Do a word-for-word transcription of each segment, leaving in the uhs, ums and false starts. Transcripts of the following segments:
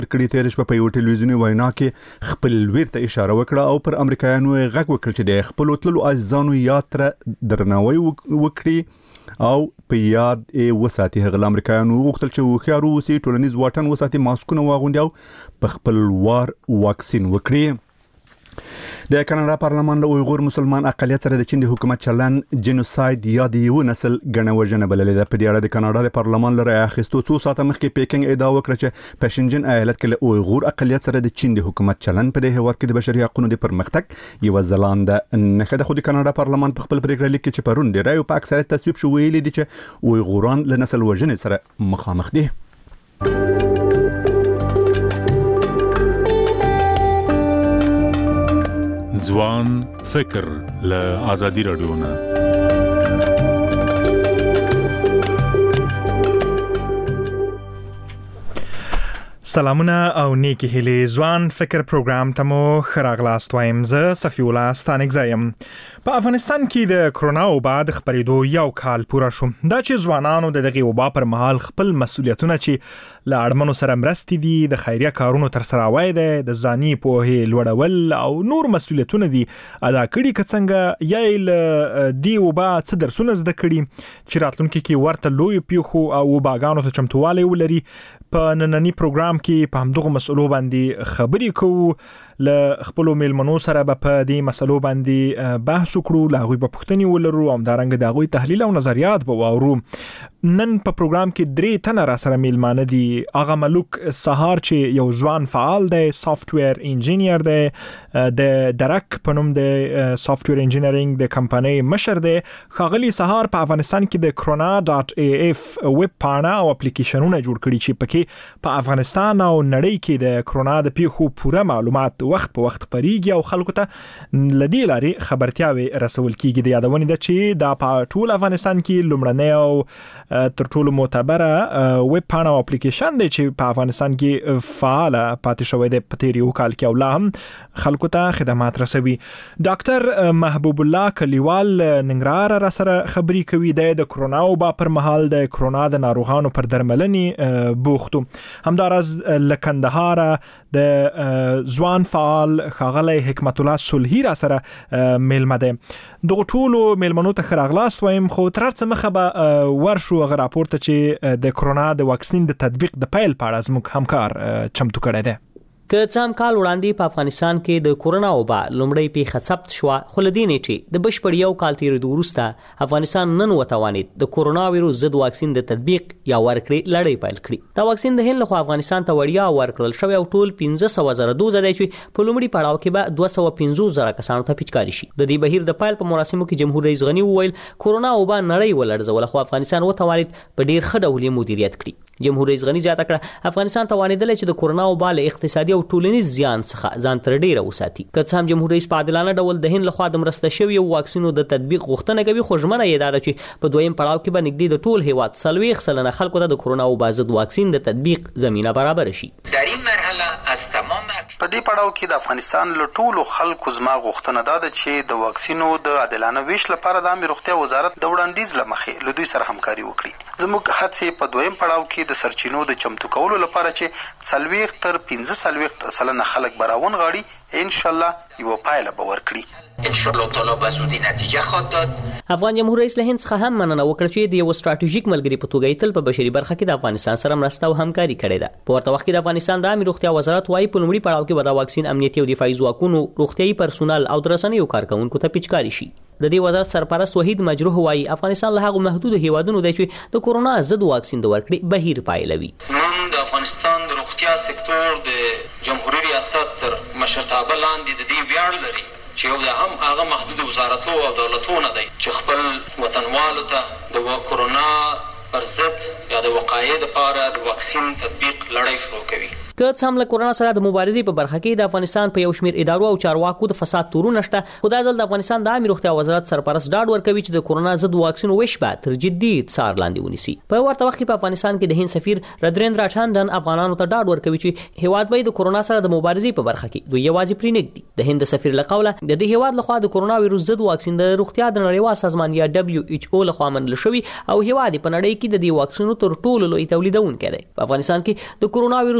کړي. تیر شپه په یو ټلویزیوني وینا کې خپل ویر ته اشاره وکړه او پر امریکایانو غږ وکړ چې د خپل تللو عزیزانو یاد تر درناوی وکړي او په یاد یې وساتي. هغه امریکایانو وغوښتل چې هوښیار اوسي، ټولنیز واټن وساتي، ماسکونه واغوندي او په خپل وار واکسین وکړي. د کاناډا پارلمان له اویغور مسلمان اقلیت سره د چین د حکومت چلن جنوساید یا د یو نسل ګڼه وژنه بللې ده. په دې اړه د کاناډا د پارلمان له رایې اخیستو څو ساعته مخکې پیکنګ ادعا وکړه چې په شینجن ایالت کې له اویغور اقلیت سره د چین د حکومت چلن په دې هیواد کې د بشري حقوقو د پرمختګ یو ځلانده نښه ده. خو د کاناډا پارلمان په خپل پریکړه لیک کې چې پرون د رایو په اکثریت تصویب شو ویلي دي چې اویغوران له نسل وژنې سره مخامخ دي. ځوان فکر له آزادي رادیو نه. سلامونه او نیکی هیلې. ځوان فکر پروګرام ته مو خراغلاست وایم. زه صفی الله ستانکزایم. په افغانستان کې د کرونا وبا د خپرېدو یو کال پوره شو. دا چې ځوانانو د دغه وبا پر مهال خپل مسؤلیتونه چې له اړمنو سره مرستې دي، د خیریه کارونو تر سره وای دي، د ځاني پوهې لوړول او نور مسؤلیتونه دي ادا کړي. که څنګه یا له دی وبا څه درسونه زده کړي چې راتلونکي کې ورته لوی پیښو او وباګانو ته چمتووالی ولري. په نننی پروګرام کې په همدغه مسؤلو باندې خبرې کوو. له خپل میلمنو سره به په دې مسلو باندې بحث وکړو، له هغوی به پوښتنې ولرو او همدارنګه د هغوی تحلیل او نظریات به واورو. نن په پروګرام کې درې تنه را سره میلمانه دي. اغا ملوک سهار چې یو ځوان فعال دی، سافټویر انجینیر دی، د درک په نوم د سافټویر انجینرینګ د کمپنۍ مشر دی. ښاغلي سهار په افغانستان کې د کرونا ډاټ ای اف ویب پاڼه او اپلیکیشنونه جوړ کړي چې پکې په افغانستان او نړۍ کې د کرونا د پیښو پوره معلومات وخت په وخت خبريږي او خلکو ته لدی لاري خبرتیاوي رسول کیږي. د یادونه ده چې دا په ټول افغانستان کې لومړنی او تر ټولو معتبره ویب پاڼه او اپلیکیشن دی چې په افغانستان کې فعال پاتې شوی دی په تیر یو کال کې او لا هم خلکو ته خدمات رسوي. ډاکټر محبوب الله کلیوال ننګرهار را سره خبري کوي. د کرونا وبا پر مهال د کرونا د ناروغانو پر درملنې بوختو. همدارز لکندهار د ځوان فعال ښاغلی حکمت الله صلحي را سره میلمه دی. دغه ټولو میلمنو ته خراغلاست وایم. خو تر څه مخه به ورشو هغه راپورته چې د کرونا د واکسین د تطبیق د پیل په اړه زموږ همکار چمتو کړی دی. که څه هم کال وړاندې په افغانستان کې د کرونا وبا لومړی پیښه ثبت شوه، خو له دې نیټې د بشپړ یو کال تېرېدو وروسته افغانستان نن وتوانید د کرونا ویروس ضد واکسین د تطبیق یا ورکړې لړۍ پیل کړي. دا واکسین د هند لخوا افغانستان ته وړیا ورکړل شوی او ټول پنځه سوه زره دوزه دی چې په لومړي پړاو کې به دوه سوه پنځوس زره کسانو ته پیچکاري شي. د دې بهیر د پیل په مراسمو کې جمهور رئیس غني وویل کرونا وبا نړۍ ولړزوله خو افغانستان وتوانید په ډیر ښه ډول یې مدیریت کړي. جمهور رئیس غني زیاته کړه افغانستان توانیدلی چې د کرونا وبا له اقتصادي او ټولنیز زیان څخه ځان تر ډیره وساتي. که څه هم جمهور رئیس په عادلانه ډول د هند لخوا د مرسته شویو واکسینو د تطبیق غوښتنه کوي، خو ژمنه یې ده چې په دویم پړاو کې به نږدې د ټول هیواد څلوېښت سلنه خلکو ته د کرونا وبا ضد واکسین د تطبیق زمینه برابر شي. در این مرحله از تمام په دې پړاو کې د افغانستان له ټولو خلکو زما غوښتنه ده چې د واکسینو د عادلانه ویش لپاره د عامه روغتیا وزارت د وړاندیز له مخې له دوی سره همکاري وکړي. زموږ هڅې په دویم پړاو کې د سرچینو د چمتو کولو لپاره چې څلوېښت تر پنځه څلوېښت سلنه خلک به راونغاړي، ان شاء الله یوه پایله به ورکړي. ان شاء الله تعالی به زودی نتیجه خواهد داد. افغان جمهور رئیس له هند څخه هم مننه وکړه چې د یو ستراتیژیک ملګری په توګه تل په بشري برخه کې د افغانستان سره مرسته او همکاري کړې ده. په ورته وخت کې د افغانستان د عامه روغتیا وزارت وايي په لومړي پړاو کې به د واکسین امنیتي او دفاعي ځواکونو، روغتیايي پرسونل او د رسنیو کارکونکو ته پیچکاري شي. د دې وزارت سرپرست وحید مجروح وايي افغانستان له هغو محدود هیوادونو دی چې د کرونا ضد واکسین د ورکړې بهیر پایلوي. نن د افغانستان د روغتیا سکتور د جمهوریت ریاست تر مشرتابه لاندې د دې ویاړ لري چې یو د هم هغه محدود وزارتو او دولتونه دی چې خپل وطنوالو ته د کرونا پر ضد یا د وقایې لپاره د واکسین تطبیق لړۍ شروع کوي. که څه هم له کرونا سره د مبارزې په برخه کې د افغانستان په یو شمېر ادارو او چارواکو د فساد تورونه شته، خو دا ځل د افغانستان د عامه روغتیا وزارت سرپرست ډاډ ورکوي چې د کرونا ضد واکسین ویش به تر جدي څار لاندې ونیسي. په ورته وخت کې په افغانستان کې د هند سفیر ردریندرا ټانډن افغانانو ته ډاډ ورکوي چې هیواد به د کرونا سره د مبارزې په برخه کې دوی یوازې پرېنږدي. د هند سفیر له قوله د دې هیواد لخوا د کرونا ویروس ضد واکسین د روغتیا د نړیوال سازمان یا دبلیو ایچ او لخوا منل شوی او هیواد په نړۍ کې د دې واکسینو تر ټولو لوی تولیدونکی دی. په افغانستان کې د کرونا ویروس ضد واکسین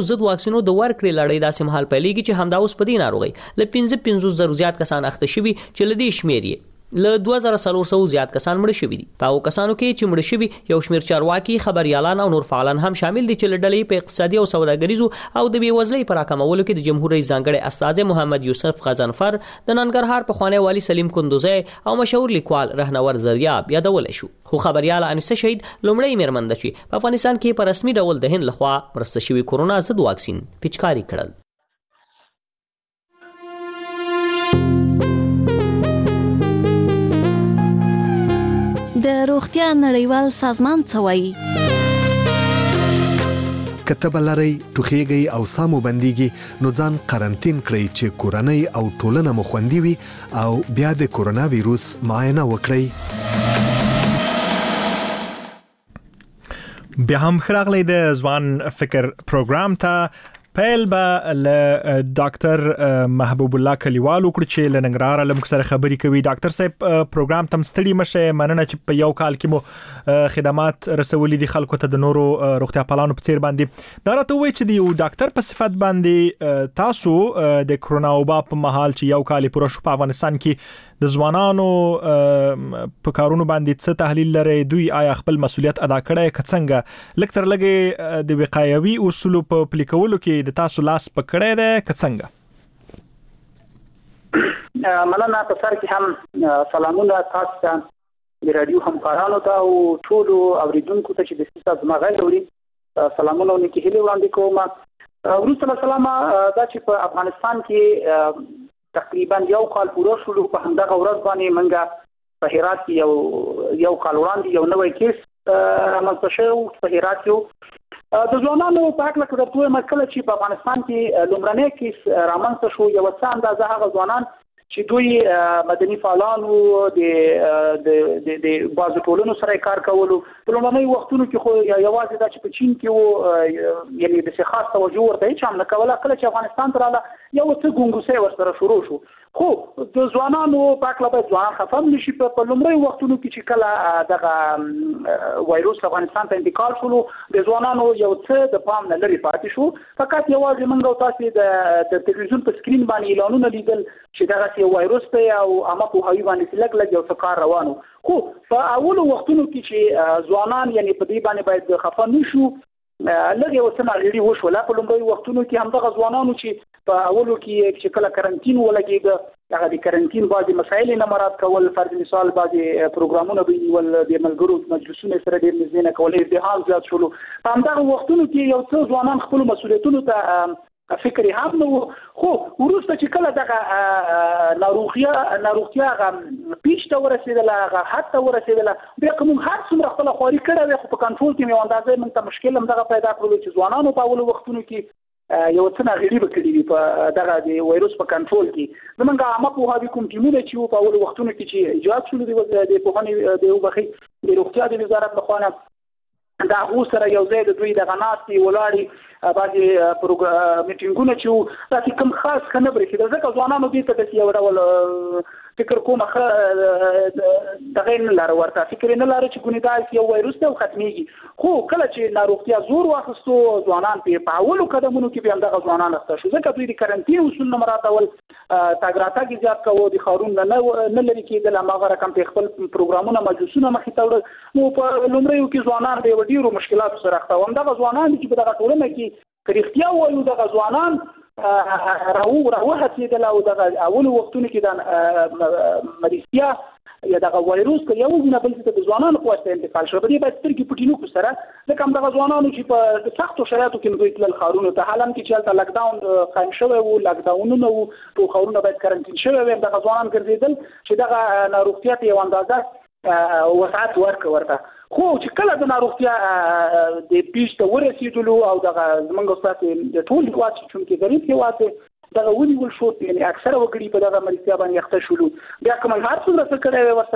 واکسینو د ورکړې لړۍ داسې مهال پیلېږي چې همدا اوس په دې ناروغۍ له پنځه پنځوس زرو زیات کسان اخته شوي چې له دې شمېر یې له دوه زره څلور سوه زیات کسان مړه شوي دي. په هغو کسانو کې چې مړه شوي یو شمېر چارواکي، خبریالان او نور فعالان هم شامل دي چې له ډلې په اقتصادي او سوداګریزو او د بېوزلۍ په راکمولو کې د جمهور رئیس ځانګړی استازی محمد یوسف غضنفر، د ننګرهار پخوانی والي سلیم کندوزی او مشهور لیکوال رهنور زریاب یادولی شو. خو خبریاله انیسه شهید لومړی مېرمن ده چې په افغانستان کې په رسمي ډول د هند لخوا مرسته شوي کورونا ضد واکسین پیچکاري کړل. د روغتیا نړیوال سازمان څه وایي؟ کته بلری ټوخیږي او سامو بنديږي نو ځان قرنټین کړئ چې کورنۍ او ټولنه مو خوندي وي او بیا د کورونا وایروس معاینه وکړئ. بیا هم خراغلی د ځوان فکر پروګرام ته پیل به له ډاکټر محبوب الله کلیوال وکړو چې له ننګرهار له موږ سره خبرې کوي. ډاکټر صاحب پروګرام تم ستړي مشه، مننه چې په یو کال کې مو خدمات رسولي دي خلکو ته د نورو روغتیا پالانو په څیر باندې. دا راته وایي چې د یو ډاکټر په صفت باندې تاسو د کرونا وبا په مهال چې یو کال پوره شو په افغانستان کې د ځوانانو په کارونو باندې څه تحلیل لري؟ دوی آیا خپل مسولیت ادا کړی که څنګه؟ لکه تر لږه د وقایوي اصولو په پلي کولو کې د تاسو لاس پکړی دی که څنګه؟ مننه. په سر کې هم سلامونه تاسو ته، د رادیو همکارانو ته او ټولو اوریدونکو ته چې د سیسه زما غږ اوري سلامونه او نیکې هیلې وړاندې کوم. وروسته له سلامه دا چې په افغانستان کې تقریبا یو کال پوره شو، په همدغه ورځ باندې منګه په هرات کې یو یو کال وړاندې یو نوی کیس رامنځته شو په هرات کې. د ځوانانو په هکله که درته ووایم کله چې په افغانستان کې لومړنی کیس رامنځته شو یو څه اندازه هغه ځوانان چې دوی مدني فعالانو د د د بعضو ټولنو سره کار کولو په لومړنیو وختونو کې خو یوازې دا چې په چین کې وو یعنې داسې خاص توجه ورته هېڅ هم نه کوله. کله چې افغانستان ته راغله یو څه ګونګوسۍ ورسره شروع شو. خو د ځوانانو په هکله باید ځوانان خفه هم نه شي. په لومړیو وختونو کې چې کله دغه وایروس افغانستان ته انتقال شولو د ځوانانو یو څه د پام نه لرې پاتې شو. فقط یوازې موږ او تاسې د تلویزیون په سکرین باندې اعلانونه لیدل چې دغه یو وایروس دی او عامه پوهاوي باندې لږ لږ یو څه کار روان و. خو په اولو وختونو کې چې ځوانان یعنې په دې باندې باید خفه نه شو، لږ یو څه ناغېړي وشوله. په لومړیو وختونو کې همدغه ځوانانو چې په اولو کې چې کله کرنټین ولګېده هغه د کرنټین بعضې مسایل نه مراعات کول، فرض مثال بعضې پروګرامونه به یې نیول، د ملګرو مجلسونه سره ډېر نږدې نه کول، ازدحام زیات شولو. په همدغه وختونو کې یو څه ځوانان خپلو مسؤلیتونو ته فکر هم نه و. خو وروسته چې کله دغه ناروغیا ناروغتیا هغه پیچ ته ورسېدله، هغه حد ته ورسېدله، بیا که موږ هر څومره خپله خواري کړې وې خو په کنټرول کې مې یو اندازه موږ ته مشکل همدغه پیدا کړلو چې ځوانانو په اولو وختونو کې یو څه ناغېړي به کړي وي په دغه د وایروس په کنټرول کې. زموږ عامه پوهاوي کوم ټیمونه چې وو په اولو وختونو کې چې ایجاد شولو د پوهنې د وبخښئ د روغتیا د وزارت لخوا نه د هغو سره یو ځای د دوی دغه ناستې ولاړې بعضې میټینګونه چې وو داسې کوم خاص ښه نه برېښېدل، ځکه ځوانانو دې ته داسې یو ډول فکر کومه ښه دغه یې نه لاره ورته فکر یې نه لاره چې ګونې دا یو وایروس دی او ختمېږي. خو کله چې ناروغتیا زور واخیستو ځوانان په په اولو قدمونو کې بیا همدغه ځوانان اخته شو، ځکه دوی د کرنټین اصول نه مراعاتول، تګ راتګ یې زیات کوو، د ښارونو نه نه لرې کېدل، هماغه رقم ته خپل پروګرامونه مجلسونه مخې ته وړل. نو په لومړیو کې ځوانان د یو ډېرو مشکلاتو سره اخته وو. همدغه ځوانان چې په دغه ټولنه کې که رښتیا ووایو دغه ځوانان راو راوهڅېدل او دغه اولو وختونو کې د مریضتیا یا دغه وایروس که یو نه بل ته د ځوانانو په واسطه انتقال شو. په دې باید سترګې پټې نه کړو سره، ځکه همدغه ځوانانو چې په سختو شرایطو کې دوی تلل ښارونو ته، حال هم کې چې هلته لاکډاون قایم شوی وو، لاکډاونونه وو، ټول ښارونه باید کرنټین شوی وي، همدغه ځوانان ګرځېدل چې دغه ناروغتیا ته یو اندازه وسعت ورکړه ورته. خو چې کله د ناروغتیا د پیچ ته ورسېدلو او دغه زموږ ستاسې د ټول هېواد چې چونکې غریب هېواد دی دغه ونیول شو، یعنې اکثره وګړي په دغه مریضتیا باندې اخته شولو. بیا که موږ هر څومره څه کړی وی ورسره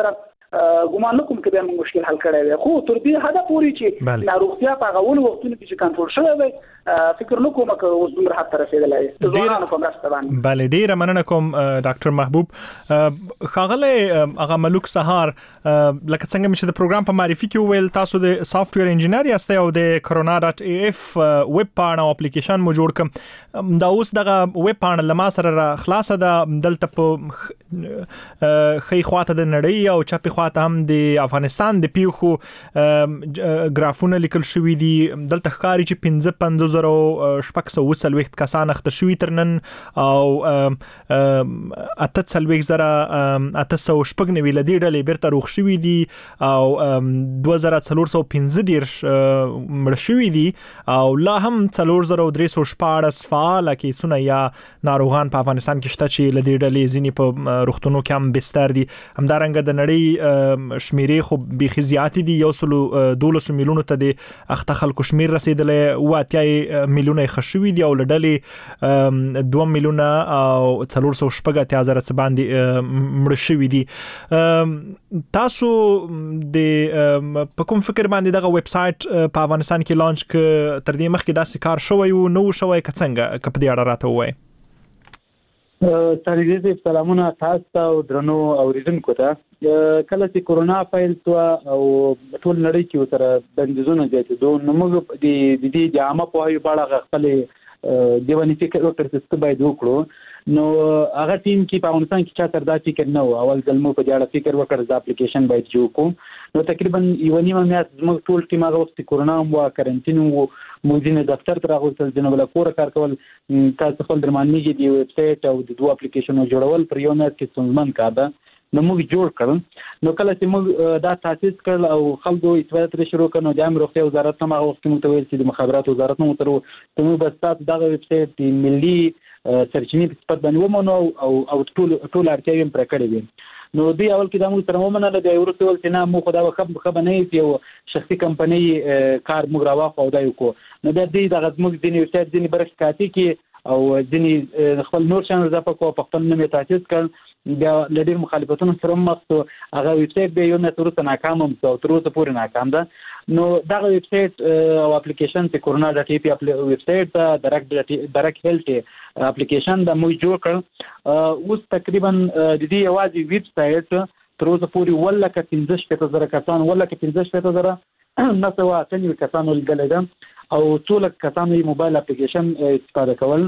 ګومان کوم کې به موږ مشکل حل کړی وي. خو تر دې حد پورې چې ناروغتیا په هغه وختونو کې چې کنټرول شوی وي فکر نه کوم چې اوس دومره حد ته رسیدلی د ځوانانو په مرسته باندې. بله ډیره مننه کوم ډاکټر محبوب. ښاغلی هغه ملوک سهار، لکه څنګه مې چې د پروګرام په معرفي کې وویل تاسو د سافټویر انجینر یاستئ او د کرونا ډاټ ای اف ویب پاڼه او اپلیکیشن مو جوړ کړم. دا اوس دغه ویب پاڼه له ما سره خلاصه ده، دلته په ښي خواته د نړۍ او چپې خواته هم د افغانستان د پیښو ګرافونه لیکل شوي دي. دلته ښکاري چې پنځه پنځوس زره شپږ سوه اووه څلوېښت کسان اخته شوي تر نن او اته څلوېښت زره اته سوه شپږ نوي له دې ډلې بیرته روغ شوي دي او دوه زره څلور سوه پنځه دېرش مړه شوي دي او لا هم څلور زره درې سوه شپاړس فعاله کیسونه یا ناروغان په افغانستان کې شته چې له دې ډلې ځینې په روغتونو کې هم بستر دي. همدارنګه د نړۍ شمیرې خو بیخي زیاتې دي، یو سلو دولسو میلیونو ته د اخته خلکو شمیر رسیدلی، اوه اتیا میلیونه یې ښه شوي دي او له ډلې دوه میلیونه او څلور سوه شپږ اتیا زره څه باندې مړه شوي دي. تاسو د په کوم فکر باندې دغه ویب سایټ په افغانستان کې لانچ ک تر دې مخکې داسې کار شوی و نو شوی که څنګه که په دې اړه راته ووایئ؟ تاریخي سلامونه تاسو ته او درنو اوریدونکو ته. کله چې کورونا پیل شو او ټول نړۍ کې سره بندیزونه زیاتېدو نو موږ د دې د عامه پوهاوي په اړه خپل دیواني فکر وکړ چې څه باید وکړو. نو هغه ټیم کې په افغانستان کې چا تر دا فکر نه و. اول ځل مو په دې اړه فکر وکړ چې اپلیکیشن باید جوړ کړو. نو تقریبا یو نیمه میاشت زموږ ټول ټیم هغه وخت کورونا و کارنټین و موږ ځینې دفتر ته راغوستل، ځینې بل کور کار کول، تاسو خپل درمانېږي دی ویب سایټ او د دوه اپلیکیشنونو جوړول پر یو میاشت کې ستونزمن کار ده. نو موږ جوړ کړل. نو کله چې موږ دا تاسیس کړل او خلکو استفاده ترې شروع کړ نو د عامه روغتیا وزارت هم هغه وخت کې موږ ته ویل چې د مخابراتو وزارت هم ورته ته موږ بس تاسو دغه ویب سایټ د ملي سرچینې په صفت باندې ومنو او او ټول ټول اړتیاوې هم پوره کړې وي. نو دوی اول کې دا موږ سره ومنله، بیا یې وروسته ویل چې نه موږ خو دا خب خبه نه یو یو شخصي کمپنۍ کار موږ راواخلو او دا یې وکړو. نو بیا دوی دغه زموږ ځینې ویب سایټ ځینې برخې کاتي کې او ځینې خپل نور شیان اضافه کړو، په خپل نوم یې تاسیس کړ. بیا له ډېر مخالفتونو سره مخ شو، هغه ویب سایټ بیا یو میاشت وروسته ناکام هم شو او تر اوسه پورې ناکام ده. نو دغه ویب سایټ او اپلیکیشن چې کورونا ډاټ ای پی ویب سایټ ده، درک درک هیلث اپلیکیشن د موږ جوړ کړ. اوس تقریبا د دې یوازې ویب سایټ تر اوسه پورې اووه لکه پنځه شپېته زره کسان اووه لکه پنځه شپېته زره نه سوه اته نوي کسانو لیدلی ده او څو لکه کسانو یې موبایل اپلیکیشن استفاده کول.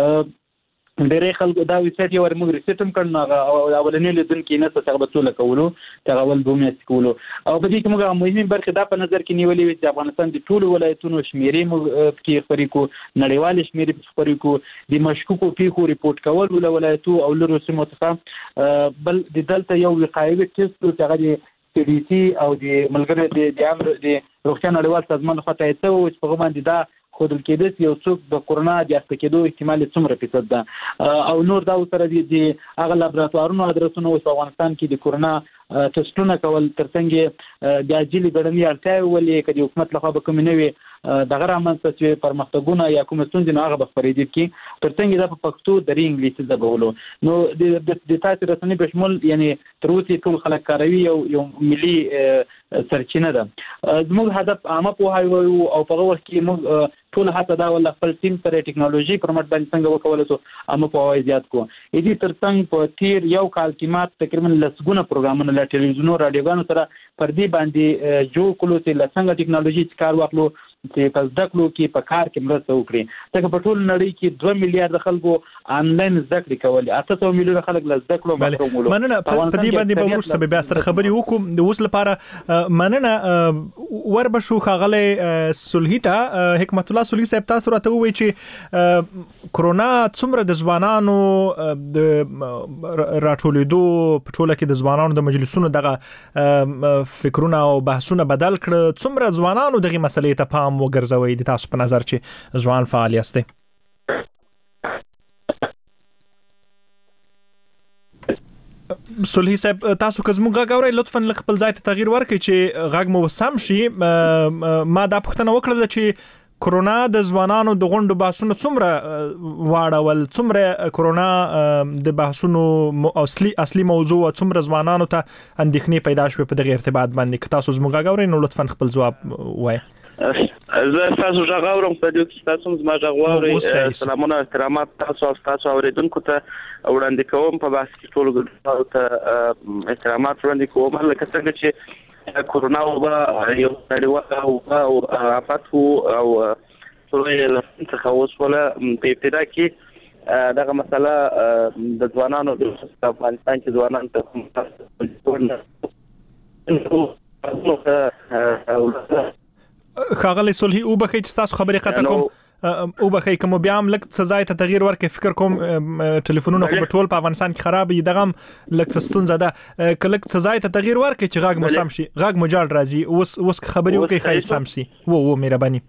ډېری خلکو دا ویب سایټ یو وار موږ ریسیټ هم کړ، نو اولنی لیدونکي یې نشته چې هغه به څو لکه ولو چې هغه اول دوه میاشتې کولو. او په دې کې موږ مهمې برخې دا په نظر کې نیولې وې چې افغانستان د ټولو ولایتونو شمېرې موږ پکې خپرې کړو، نړیوالې شمېرې پکې خپرې کړو، د مشکوکو پیښو ریپورټ کول له ولایتو او لرو سیمو څخه. بل د دلته یو وقایوي ټیسټ و چې هغه د سی ډي سي او د ملګرو د عام د روغتیا نړیوال سازمان لخوا تایید شوی و چې په هغه باندې دا ښودل کېده چې یو څوک د کورونا د اخته کېدو احتمال یې څومره فیصد ده او نور دا ورسره د هغه لابراتوارونو ادرسونه اوس په افغانستان کې د کورونا ټسټونه کول، ترڅنګ یې د عاجلې ګړنۍ اړتیاوې ولې که د حکومت لخوا به کومې نوې دغه رامنځته شوې پرمختګونه یا کومې ستونزې نو هغه به خپرېدې کړي، ترڅنګ یې دا په پښتو دري انګلیسي ژبه ولو. نو د تاسې رسنۍ په شمول یعنې تر اوسه ټول خلک کاروي، یو یو ملي سرچینه ده. زموږ هدف عامه پوهاوی او په هغه وخت کې موږ ټول هڅه دا ولا خپل ټیم سره ټکنالوژي پر مټ باندې څنګه وکولای شو عامه پوهاوی زیات کړو. دې ترڅنګ په تیر یو کال کې مات تقریبا لسګونه پروګرامونه له ټلویزیونونو رادیوګانو سره پر دې باندې جوړ کړو چې څنګه ټکنالوژي کار واخلو چې په زده کړو کې په کار کې مرسته وکړي. ځکه په ټول نړۍ کې دوه میلیارډ خلکو آنلاین زده کړې کولې، اته سوه میلیونه خلک له زده کړو محروم ول. مننه. په دې باندې به وروسته بیا سره خبرې وکړو. د اوس لپاره مننه وربشو ښاغلی صلحي ته. حکمت الله صلحي صاحب، تاسو راته ووایئ چې کورونا څومره د ځوانانو د راټولېدو په ټوله کې د ځوانانو د مجلسونو دغه فکرونه او بحثونه بدل کړه، څومره ځوانانو دغه مسلې ته پام وګرځوي د تاسو په نظر چې ځوان فعال یاستئ؟ صلحي صاحب، تاسو که زموږ غږ اورئ لطفا خپل ځای ته تغییر ورکړئ چې غږ مو سم شي. ما دا پوښتنه وکړه چې کرونا د ځوانانو د غونډو بحثونو څومره واړول، څومره کرونا د بحثونو اصلي اصلي موضوع څومره ځوانانو ته اندېښنې پیدا شوې په دغه ارتباط باندې؟ که تاسو زموږ غاورئ نو لطفا خپل ځواب وایئ. زه تاسو ژغ اورم په دې کې تاسو زما ژغ واورئ. سلامونه احترامات تاسو او تاسو اوریدونکو ته وړاندې کوم. په بحث کې ټول ته احترامات وړاندې کوم. لکه څنګه چې کرونا وبا یو نړیواله او آفت او ټول څه اوس ولا په ابتدا کې دغه مسله د ځوانانو د افغانستان کې ځوانان ته خاغلی صلحي او بخی چې تاسو خبرې قطع کوم او بخی کوم بیا هم لک سزا ته تغییر ورکې فکر کوم ټلیفونونه خو په ټول په افغانستان کې خراب دي، دغه لک سستون زده کله سزا ته تغییر ورکې چې غاګ مسام شي غاګ مجال راځي. اوس اوس خبرې وکي خای سم شي وو وو مهرباني.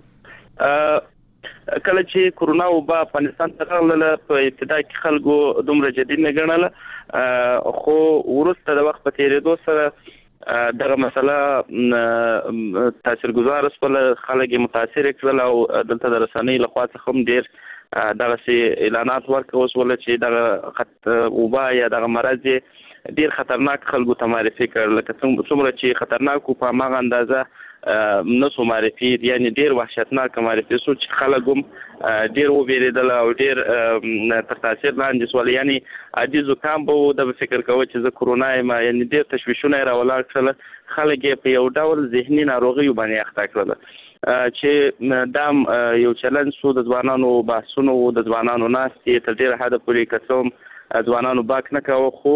کله چې کرونا وبا افغانستان ته راغله په ابتدا کې خلکو دومره جدي نه ګڼله، خو ورسته د وخت په تیریدو سره دغه مسله تاثیرګذار سول، خلک متاثر کړل او دلته د رسنۍ لخوا څخه هم ډیر دغه سي اعلانات ورکول شول چې دغه خط وبا یا دغه مرض ډیر خطرناک خلکو ته معرفي کړل. لکه څومره چې خطرناک په ماغه اندازه نسو معرفي، یعنی ډیر وحشتناک معرفي سو چې خلک هم ډیر وبېریدل او ډیر تر تاثیر لاندې سول. یعنی عادي زکام به د فکر کوي چې زه کرونا یم، یعنی ډیر تشویشونه راولاړ کړل. خلک په یو ډول ذهني ناروغي باندې اخته کړل چې دام یو چلنج سو د ځوانانو بحثونو د ځوانانو ناستې تر ډیره حد پورې کسوم ځوانانو باک نه کاوه، خو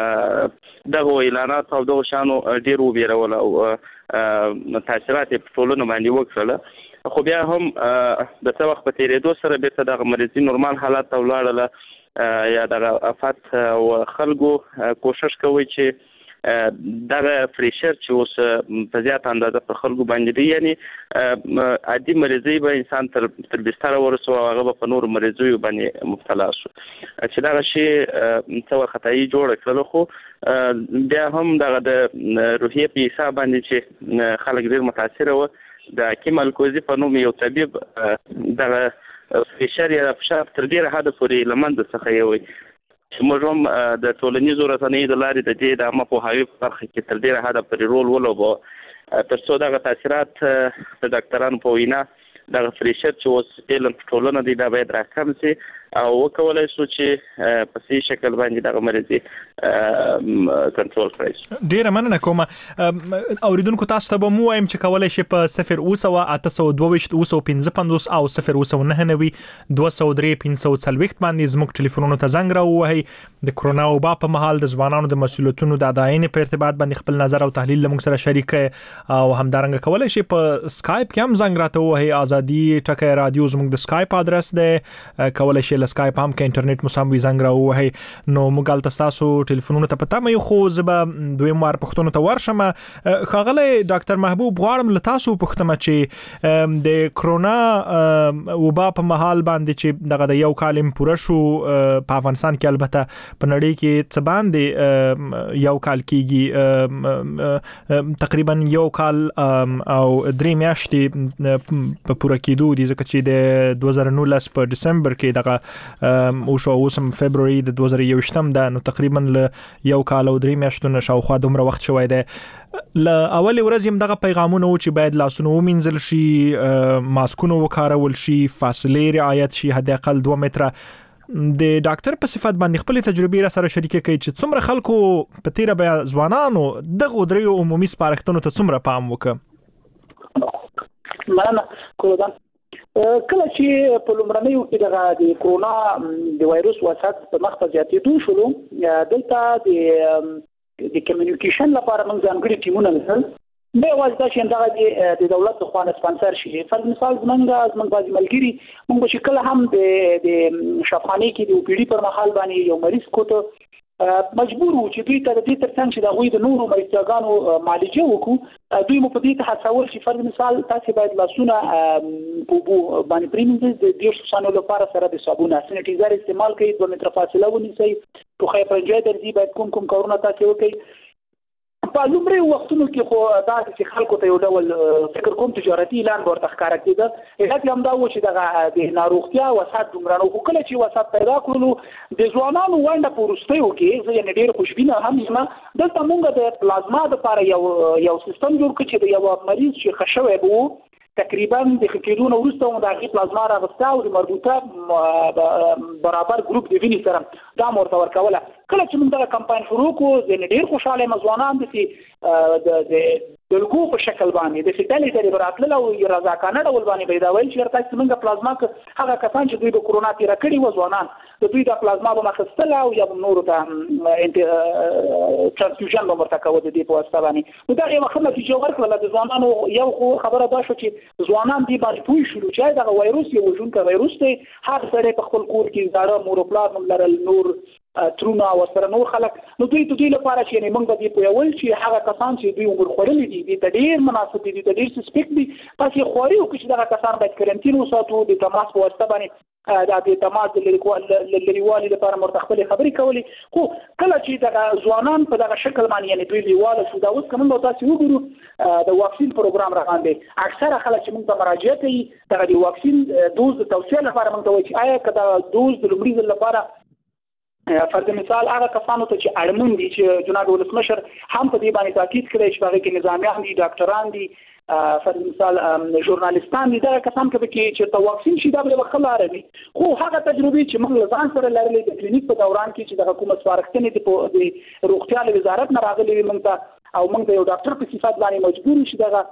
دغه اعلانات او دغه شانو ډیر وبېرول او تاثیرات په ټولنه باندې وکړل. خو بیا هم د څه وخت په تیریدو سره بیرته دغه مرضي نورمال حالت ته ولاړله یا دغه افات او خلکو کوشش کوي چې دغه پریشر چې اوس په زیات اندازه په خلکو باندې دی، یعنی عادي مرضی به انسان تر تر بستر ورسو او هغه په نور مرضیو باندې مبتلا شو چې دغه شی څو خطای جوړ کړل. خو بیا هم دغه د روحیه په حساب باندې چې خلک ډیر متاثر و، د حکیم الکوزی په نوم یو طبيب دغه فشار یا فشار تر ډیره حد پورې لمند څخه یوي چې موږ هم د ټولنیزو رسنیو د لارې د دې د عامه پوهاوي په برخه کې تر ډیره حده پورې رول ولوباوه تر څو دغه تاثیرات د ډاکټرانو په وینا دغه فریشر چې اوس علم په ټولنه دی دا باید راکم شي او وکولای شو چې په سي شکل باندې دغه مرضی کنټرول کړئ. ډیره مننه کوم. اوریدونکو تاسو ته به مو وایم چې کولای شي په صفر اوسه اته سوه دوه ویشت اوسه پنځه پنځوس او صفر اوسه نهه نوي دوه سوه درې پنځه سوه څلوېښت باندې زموږ ټلیفونونو ته زنګ راووهئ. د کرونا وبا په مهال د ځوانانو د مسؤلیتونو د اداینې په ارتباط باندې خپل نظر او تحلیل لمږ سره شریک او همدارنګه کولای شي په سکایپ کې هم زنګ راته ووهئ. ازادي ټکی رادیو زموږ د سکایپ ادرس دی، کولای شي له سکایپ هم کې انټرنیټ مو سم وي زنګ راووهئ. نو موږ هلته ستاسو ټلیفونونو ته پته مې خو زه به دویم وار پوښتنو ته ورشم. ښاغلی ډاکټر محبوب غواړم له تاسو وپوښتم چې د کرونا وبا په مهال باندې چې دغه د یو کال پوره شو په افغانستان کې، البته په نړۍ کې څه باندې یو کال کېږي، تقریبا یو کال او درې میاشتې په پوره کېدو دي، ځکه چې د دوه زره نولس په ډسمبر کې دغه او شو اوسم فبروري د دوه زره یوویشتم ده، نو تقریبا له یو کال او درې میاشتو نه شاوخوا دومره وخت شوی دی. له اولې ورځې هم دغه پیغامونه و چې باید لاسونه ومینځل شي، ماسکونه وکارول شي، فاصلې رعایت شي، حد اقل دوه متره. د ډاکټر په صفت باندې خپل تجربې را سره شریکه کوي چې څومره خلکو په تیره بیا ځوانانو دغه دریو عمومي سپارښتنو ته څومره پام وکړه. مننه کوم. کله چې په لومړنیو کې دغه د کرونا د وایروس وسات په مخ ته زیاتېدو شول، دلته د د کمیونیکیشن لپاره موږ ځانګړي ټیمونه لرل. به واسطه چې دغه د دولت د خوانه سپانسر شي. فر مثال زمونږ زمونږ بعضي ملګري موږ چې کله هم د د شفاخانه کې د او پی ډي پر مهال باندې یو مریض کوته مجبور وو چې دوی ته د دې ترڅنګ چې د غوي د نورو مریضانو معالجه وکړو، دوی مو په دې ته هڅول چې فرض مثال تاسو باید لاسونه په بو باندې پریمینځ د دې شانو لپاره سره د صابون سانیټایزر استعمال کړئ، دوه متره فاصله ونیسئ، ټوخی پرنجای درځي باید کوم کوم کارونه تاسو وکړئ. په لومړي وختونو کې خو دا چې خلکو ته یو ډول فکر کوم تجارتي اعلان ورته ښکاره کېده علت هم دا و چې دغه د ناروغتیا وسعت دومره نو خو کله چې وسعت پیدا کړلو د ځوانانو ونډه په وروستیو کې زه یعنې ډېر خوشبینه هم یم دلته موږ د پلازما دپاره یو یو سیستم جوړ کړ چې د یو مریض چې ښه شوی به و تقریبا د ښه کېدو نه وروسته مو د هغې پلازما راغسته او د مربوطه برابر ګروپ د وینې سره دا مو ورته ورکوله کله چې موږ دغه کمپاین شروع کړو ځینې ډېر خوشحاله یم ځوانان داسې د دلګو په شکل باندې د ډلې ډلې به راتلل او رضاکانه ډول باندې به یې دا ویل چې ورته چې موږ پلازما هغه کسان چې دوی به کورونا تېره کړې وه ځوانان د دوی دا پلازما به م اخیستله او یا به نورو ته ټرانسفیوژن به م ورته کوه د دې په واسطه باندې نو دغه یوه ښه نتیجه ورکړله د ځوانانو یو خو خبره دا شوه چې ځوانان دې باندې پوه شولو چې دغه وایروس یو وژونکی وایروس دی هر سړی په خپل کور کې زاړه مور و پلار هم لرل نور ترونه او سره نور خلک نو دوی ته دوی لپاره چې یعنې موږ به دې پوهول چې هغه کسان چې دوی عمر خوړلي دي دې ته ډېر مناسب دي دې ته ډېر سسپیکټ دي پس یې خواري وکړو چې دغه کسان باید کرنټین وساتو د تماس په واسطه باندې دا د تماس د لرېوالي لپاره مو ورته خپلې خبرې کولې خو کله چې دغه ځوانان په دغه شکل باندې یعنې دوی لېواله شو دا اوس که موږ تاسې وګورو د واکسین پروګرام راباندې اکثره خلک چې موږ ته مراجعه کوي دغه د واکسین دوز د توصیه لپاره موږ ته وایي چې آیا که دغه دوز د لومړي ځل لپاره فرض مثال هغه کسانو ته چې اړمن دي چې جناب ولسمشر هم په دې باندې تاکید کړی چې هغه کې نظامیان دي ډاکټران دي فرض مثال ژورنالیستان دي دا کسان کې چې واکسین شي دا به خلا راوي خو هغه تجربه چې موږ ځان سره لرلې د کلینیک په دوران کې چې د حکومت سپارښتنې د روغتیا له وزارت نه راغلي موږ ته او موږ د یو ډاکټر په صفت باندې مجبور شو دغه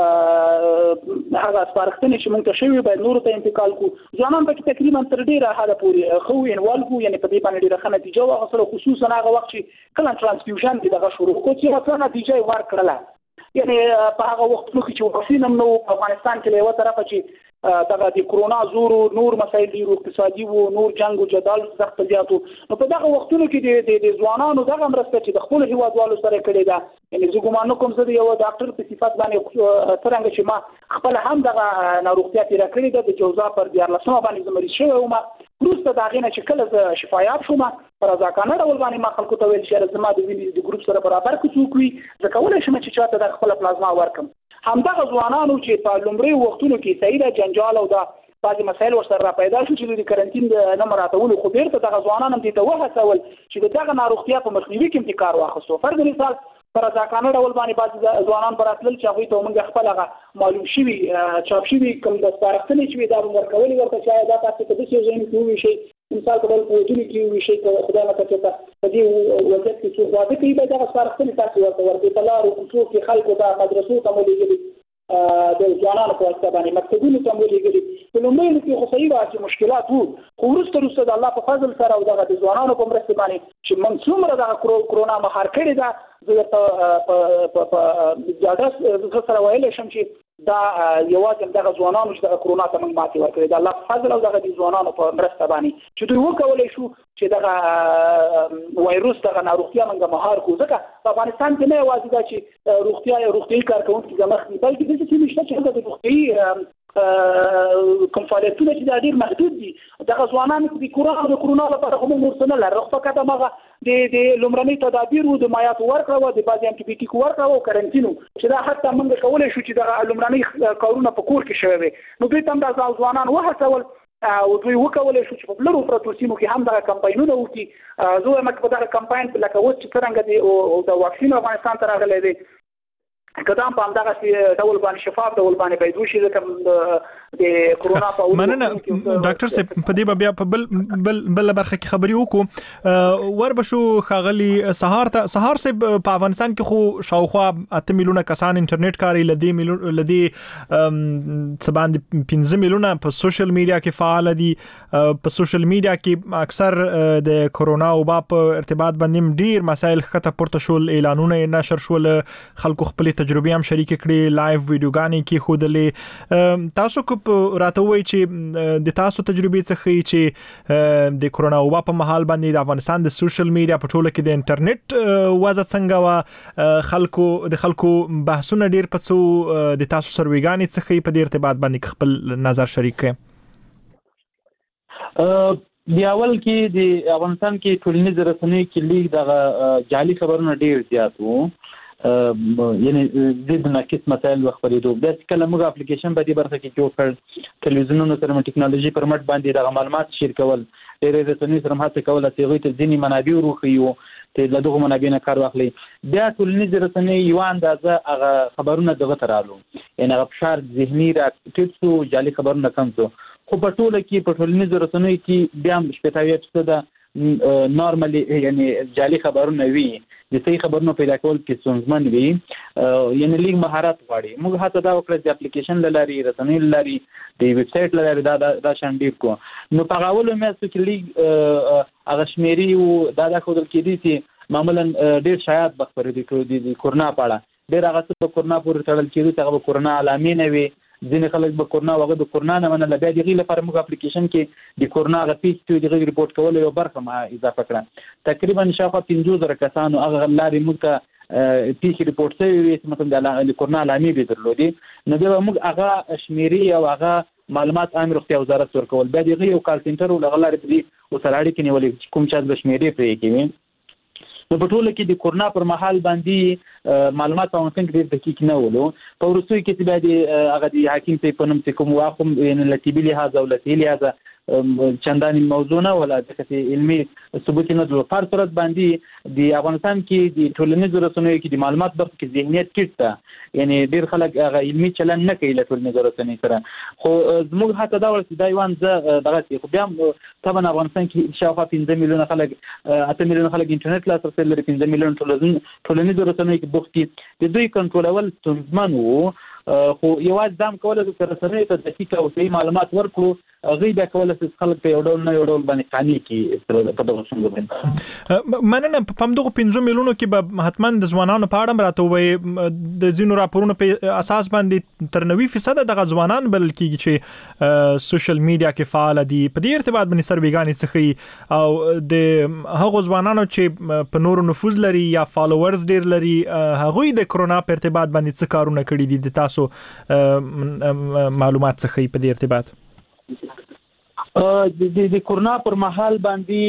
هغه سپارښتنې چې موږ ته شوي باید نورو ته انتقال کړو ځوانان پکې تقریبا تر ډېره حده پورې ښه انوال کړو یعنې په دې باندې ډېره ښه نتیجه واخیستله خصوصا هغه وخت چې کله ټرانسفیوژن کې دغه شروع کړو چې ښه نتیجه یې ورکړله یعنې په هغه وختونو کې چې واکسین هم نه و په افغانستان کې له یوه طرفه چې دغه د کرونا زور نور مسایل دي اقتصادي و نور جنگ او جدال سخت زیات نو په دغه وختونو کې د ځوانانو دغه مرسته چې د خپل هیوادوالو سره کړې ده یعنې زه ګمان نه کوم زه د یو ډاکټر په صفت باندې څرنګه چې ما خپل هم دغه ناروغتیا تېره کړې ده د جوزا پر دیارلسمه باندې زه مریض شوی وم وروسته د هغې نه چې کله زه شفایاب شوم په رضاکانه ډول باندې ما خلکو ته ویل چې زما د وینې د ګروپ سره برابر که څوک وي زه کولی شم چې چاته د خپله پلازما ورکړم همدغه ځوانانو چې په لومړیو وختونو کې صحیح ده جنجال او دا بعضې مسایل ورسره را پیدا شو چې د کرنټین د نه مراعاتولو خو بېرته دغه ځوانان هم دې ته وهڅول چې د دغه ناروغتیا په مخنیوي کې هم دې کار واخیستو فرض مثال په رضاکانه ډول باندې بعضې ځوانان به راتلل چې هغوی ته موږ خپل هغه معلوم شوي چاپ شوي کوم د سپارښتنې چې وي دا به ورکولې ورته چې دا تاسې په داسې ځایونو کې وویشئ مثال په ډول په ودونو کې وویشئ که خدای نکړه چې په دې وضعیت کې څوک واده کوي باید هغه سپارښتنې تاسې ورته ورکړئ په لارو کوڅو کې خلکو ته مدرسو ته مو لېږلي د ځوانانو په واسطه باندې مکتبونو ته مو لېږلي په لومړیو کې خو صحیح وه چې مشکلات وو خو وروسته وروسته د الله په فضل سره او دغه د ځوانانو په مرستې باندې چې موږ څومره دغه کرونا مهار کړې ده زه درته په اجازه زه سره ویلی شم چې دا یوازې دغه ځوانانو چې دغه کرونا ته موږ ماتې ورکړې د الله په فضل او دغه د ځوانانو په مرسته باندې چې دوی وکولی شو چې دغه وایروس دغه ناروغتیا موږ مهار کړو ځکه په افغانستان کې نه یوازې دا چې روغتیا روغتیایي کارکوونکي زمخ دي بلکې داسې څه نشته چې هلته د روغتیایي کوم فعالیتونه چې دا ډېر محدود دي دغه ځوانان د کرونا د کرونا لپاره خو موږ ورڅه نه لرو فقط هماغه د د لومړنۍ تدابیر و د مایعاتو ورکړه وه د بعضې انټي ورکړه وه کرنټین چې دا حتی موږ کولی شو چې دغه لومړنۍ کارونه په کور کې شوی وي نو دوی ته هم دا ځوانان وهڅول او دوی وکولی شو چې په لرو پرتو سیمو کې هم دغه کمپاینونه وکړي زه وایم چې په دغه کمپاین لکه اوس چې څرنګه دی د واکسین افغانستان ته راغلی دی که دا هم په همدغسې ډول باندې شفاف ډول باندې باید وشي ځکه د کرونا په مننه ډاکټر صاحب په دې به بیا په بل بل بل برخه کې خبرې وکړو ور به شو ښاغلي سهار ته سهار صاحب په افغانستان کې خو شاوخوا اته میلیونه کسان انټرنیټ کاري له دې میلیون له دې څه باندې پنځه میلیونه په سوشل میډیا کې فعال دي په سوشل میډیا کې اکثر د کرونا وبا په ارتباط باندې ډیر مسایل ښکته پورته شول اعلانونه نشر شول خلکو خپل تجربې هم شریک کړي لایو ویډیوګانې کې خودلې تاسو کو راته وایي چې د تاسو تجربې څخه چې د کرونا وبا په مهال باندې د افغانستان د سوشل میډیا په ټوله کې د انټرنیټ وضع څنګه و خلکو د خلکو بحثونه ډیر پڅو د تاسو سرویګانې څخه په دې ارتباط باندې خپل نظر شریک کړئ دی اول کې د افغانستان کې ټولنیز رسنۍ کې لیک دغه جعلي خبرونه ډیر زیات وو یعنی ضد ناقص مسایل وخبرېدو. بیا کله موږ اپلیکیشن په دې برخه کې جوړ کړ، ټلویزیونونو سره ټیکنالوژي پر مټ باندې د معلومات شیر کول، ډېرې رسنۍ سره هڅه کوله چې هغوی ته ځینې منابع وروښیو چې له دغو منابعو نه کار واخلي. بیا ټولنیزې رسنۍ یوه اندازه هغه خبرونه دغه ته رالو، یعنې هغه فشار ذهني را ټیټ شو، جعلي خبرونه کم شو. خو په ټوله کې په ټولنیزو رسنیو کې بیا هم شپېته اویا فیصده نارملي یعنې جعلي خبرونه وي، د صحیح خبرونو پیدا کول کې ستونزمن وي، یعنې لږ مهارت غواړي. موږ هڅه دا وکړه چې اپلیکیشن له لارې، رسنیو له لارې، د ویب سایټ له لارې دا دا شان ډېر کړو. نو په هغه اولو میاشتو کې لږ هغه شمېرې وو دا دا ښودل کېدي چې معمولا ډېر شایعات به خپرېدي د کورونا په اړه، ډېر هغه څه په کورونا پورې تړل کېدو چې هغه به کورونا علامې نه وي. ځینې خلک به کورونا هغه د کورونا نه منله، بیا د هغې لپاره موږ اپلیکیشن کې د کورونا هغه پیښې چې د هغې ریپورټ کولو یوه برخه ما اضافه کړه. تقریبا شاوخوا پنځوس زره کسانو هغه لارې موږ ته پیښې ریپورټ شوې وې چې مثلا د کورونا علامې به درلودې. نو بیا به موږ هغه شمېرې او هغه معلومات عامې روغتیا وزارت ورکول. بیا د هغې یو کال سینټر و، له هغه لارې به دې ورسره اړیکې نیولې چې کوم چا به شمېرې پرې کوي. نو په ټوله کې د کورونا پر مهال باندې معلومات په ممکن ډېر دقیق نه ولو. په وروستیو کې چې بیا د هغه د حکیم صاحب په نوم چې کوم واقم یعنې له طبي لحاظه او له صحي لحاظه چندانې موضوع نه ولا ځکه چې علمي ثبوت نه درلود. په هر صورت باندې د افغانستان کې د ټولنیزو رسنیو کې د معلومات برخه کې ذهنیت ټیټ ده، یعنې ډېر خلک هغه علمي چلند نه کوي له ټولنیزو رسنیو سره. خو زموږ هڅه دا وه چې دا یوان زه دغسې، خو بیا هم طبعا افغانستان کې شاوخوا پنځه میلیونه خلک اته میلیونه خلک انټرنیټ لاسرسی لري، پنځه میلیونه ټولنیزو رسنیو کې بوخت دي. د دوی کنټرولول ستونزمن وو، خو یوازې دا هم کولی شو چې رسنیو ته دقیق او صحیح معلومات ورکړو، هغوی بیا کولی شي خلک په یو ډول نه یو ډول باندې قانع کړي په دغو ستونزو باندې. مننه. په همدغو پنځو میلیونو کې به حتما د ځوانانو په اړه هم راته ووایي. د ځینو راپورونو په اساس باندې تر نوي فیصده دغه ځوانان بلل کېږي چې سوشل میډیا کې فعاله دي، په دې ارتباط باندې سرویګانې څه ښیي، او د هغو ځوانانو چې په نورو نفوذ لري یا فالوورز ډېر لري، هغوی د کرونا په ارتباط باندې څه کارونه کړي دي، د تاسو معلومات څه ښیي په دې ارتباط؟ د د کورونا پر مهال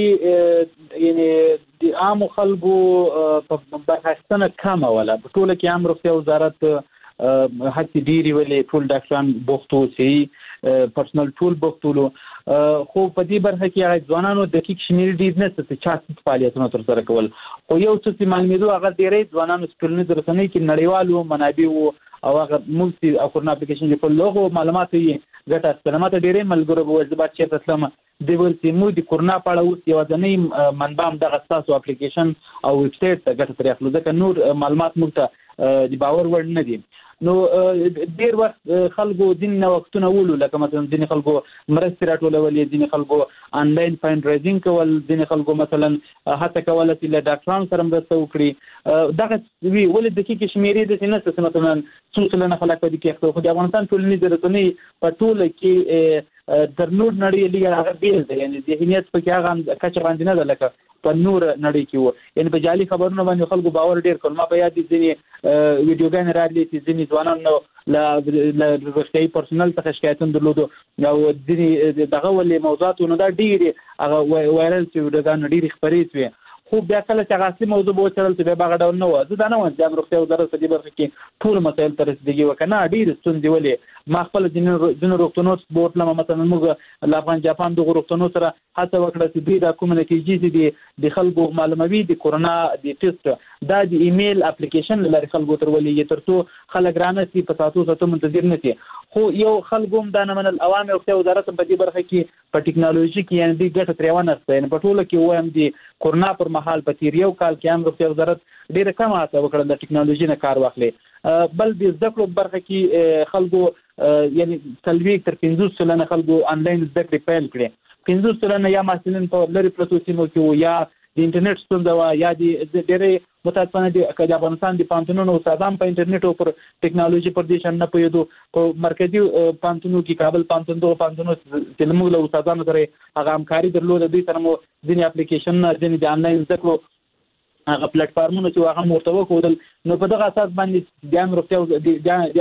باندې یعنې د عامو خلکو په برخه اخیستنه کمه وله. په ټوله کې عام روغتیا وزارت هڅې ډېرې ولې، ټول ډاکټران بوخت وو، صحي پرسنل ټول بوخت ولو. خو په دې برخه کې هغه ځوانانو دقیق شمېرې ډېر نشته چې چا څه فعالیتونه ترسره کول. خو یو څه چې معلومېدو هغه ډېری ځوانانو چې ټولنیزو رسنیو کې نړیوالو منابع وو او هغه موږ چې کورونا اپلیکیشن کې په هغو معلوماتو یې ګټه اخیستله. ماته ډېری ملګرو به ویل زه باید چېرته تلم، دوی ویل چې موږ د کورونا په اړه اوس یوازینۍ منبع همدغه ستاسو اپلیکیشن او ویب سایټ ته ګټه ترې اخلو، ځکه نور معلومات موږ ته د باور وړ نه دي. نو ډېر وخت خلکو ځینې نوښتونه ولو، لکه مثلا ځینې خلکو مرستې راټولولې، ځینې خلکو آنلاین فنډ ریزینګ کول، ځینې خلکو مثلا هڅه کوله چې له ډاکټرانو سره مرسته وکړي. دغه وي ولې دقیقې شمېرې داسې نشته چې مثلا څو سلنه خلک په دې کې اخته. خو د افغانستان ټولنیزې رسنۍ په ټوله کې تر نور نړۍ لږ هغه بېل دی، یعنې ذهنیت پکې هغه کچه باندې نه ده لکه په نور نړۍ کې وو. یعنې په جعلي خبرونو باندې خلکو باور ډېر کړ. ما په یاد دي ځینې ویډیوګانې راغلې چې ځینې ځوانانو له روغتیایي پرسونل څخه شکایتونه درلودو او ځینې دغه ولې موضوعاتو نو دا ډېرې هغه وایرل چې ویډیوګانې ډېرې خپرې شوې. خو بیا کله چې هغه اصلي موضوع به وڅېړل چې بیا به هغه ډول نه وه. زه دا نه وایم چې د روغتیا وزارت په دې برخه کې ټولو مسایلو ته رسېدګي وکړه، نه ډېرې ستونزې ولې. ما خپله ځینو روغتونو څخه بوتلم، مثلا موږ له افغان جاپان دغو روغتونو سره هڅه وکړه چې دوی دا کومه نتیجې چې د خلکو معلوموي د کورونا د ټیسټ دا د ایمیل اپلیکیشن له لارې خلکو ته ورولېږي تر څو خلک را نه شي په ساعتو ساعتو منتظر نه شي. خو یو خلکو هم دا نه منل، عوام روغتیا وزارت هم په دې برخه کې په ټکنالوژي کې یعنې دوی ګټه ترې وانخیسته. یعنې په ټوله کې ووایم د کورونا پر مهال په تېر یو کال کې هم روغتیا وزارت ډېره کمه هڅه وکړه د ټکنالوژي نه کار واخلي. بل د زده کړو برخه کې خلکو یعنې څلوېښت تر پنځوس سلنه خلکو آنلاین زده کړې پیل کړې. پنځوس سلنه یا محصلین په لرې پرتو سیمو کې وو، یا د انټرنیټ ستونزه وه، یا د ډېرې متاسفانه د افغانستان د پوهنتونونو استادان په انټرنیټ او پر ټکنالوژي پر دې شان نه پوهېدو. په مرکزي پوهنتونونو کې کابل پوهنتون دغو پوهنتونونو چې موږ له استادانو سره هغه همکاري درلوده، دوی سره مو ځینې اپلیکیشنونه، ځینې د آنلاین زده کړو هغه پلیټفارمونه چې هغه ورته وښودل. نو په دغه اساس باندې بیا هم روغتیا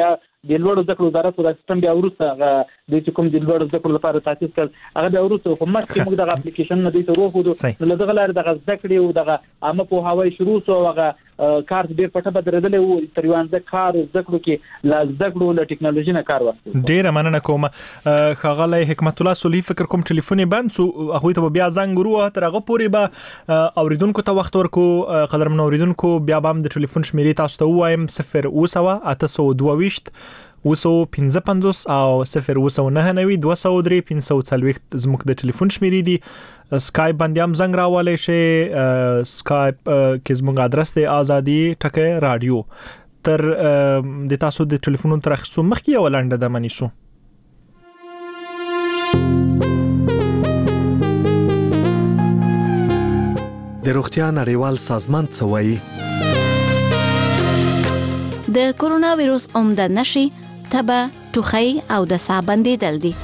د لوړو زده کړو وزارت د سیستم بیا وروسته هغه د کوم د لوړو زده کړو لپاره تاسیس کړ هغه بیا وروسته خو مخکې موږ دغه اپلیکیشن نه د روغ وو نو دغه لار دغه زده کړې او دغه عامه په هواي شروع سو هغه کار ډیر پټه بدرېدل او تریوانځه کار زده کړو کې لا زده کړو له ټکنالوژي نه کار واخلو. ډیر مننه کوم خغله حکمت الله سولي فکر کوم ټلیفون بند سو هغه ته بیا زنګ ورو تر هغه پورې به اوریدونکو ته وخت ورکو قدرمن اوریدونکو بیا به د ټلیفون شمیرې تاسو ته وایم صفر اوسه اته دوه وسو پنځه پنځوس او صفر وسو نه نوي دوه سوه درې پنځه سوه څلوېښت زموږ د ټلیفون شمیرې دي سکایپ باندې هم زنګ راولای شي سکایپ کې زموږ ادرس دی ازادي ټکه رادیو تر د تاسو د ټلیفون تر اخیستو مخکې یو لنډه د منیسو د روغتیا نړیوال سازمان څه وایي؟ د کورونا وایروس عمده نشي تبه ټوخی او د ساه بندیدل دي.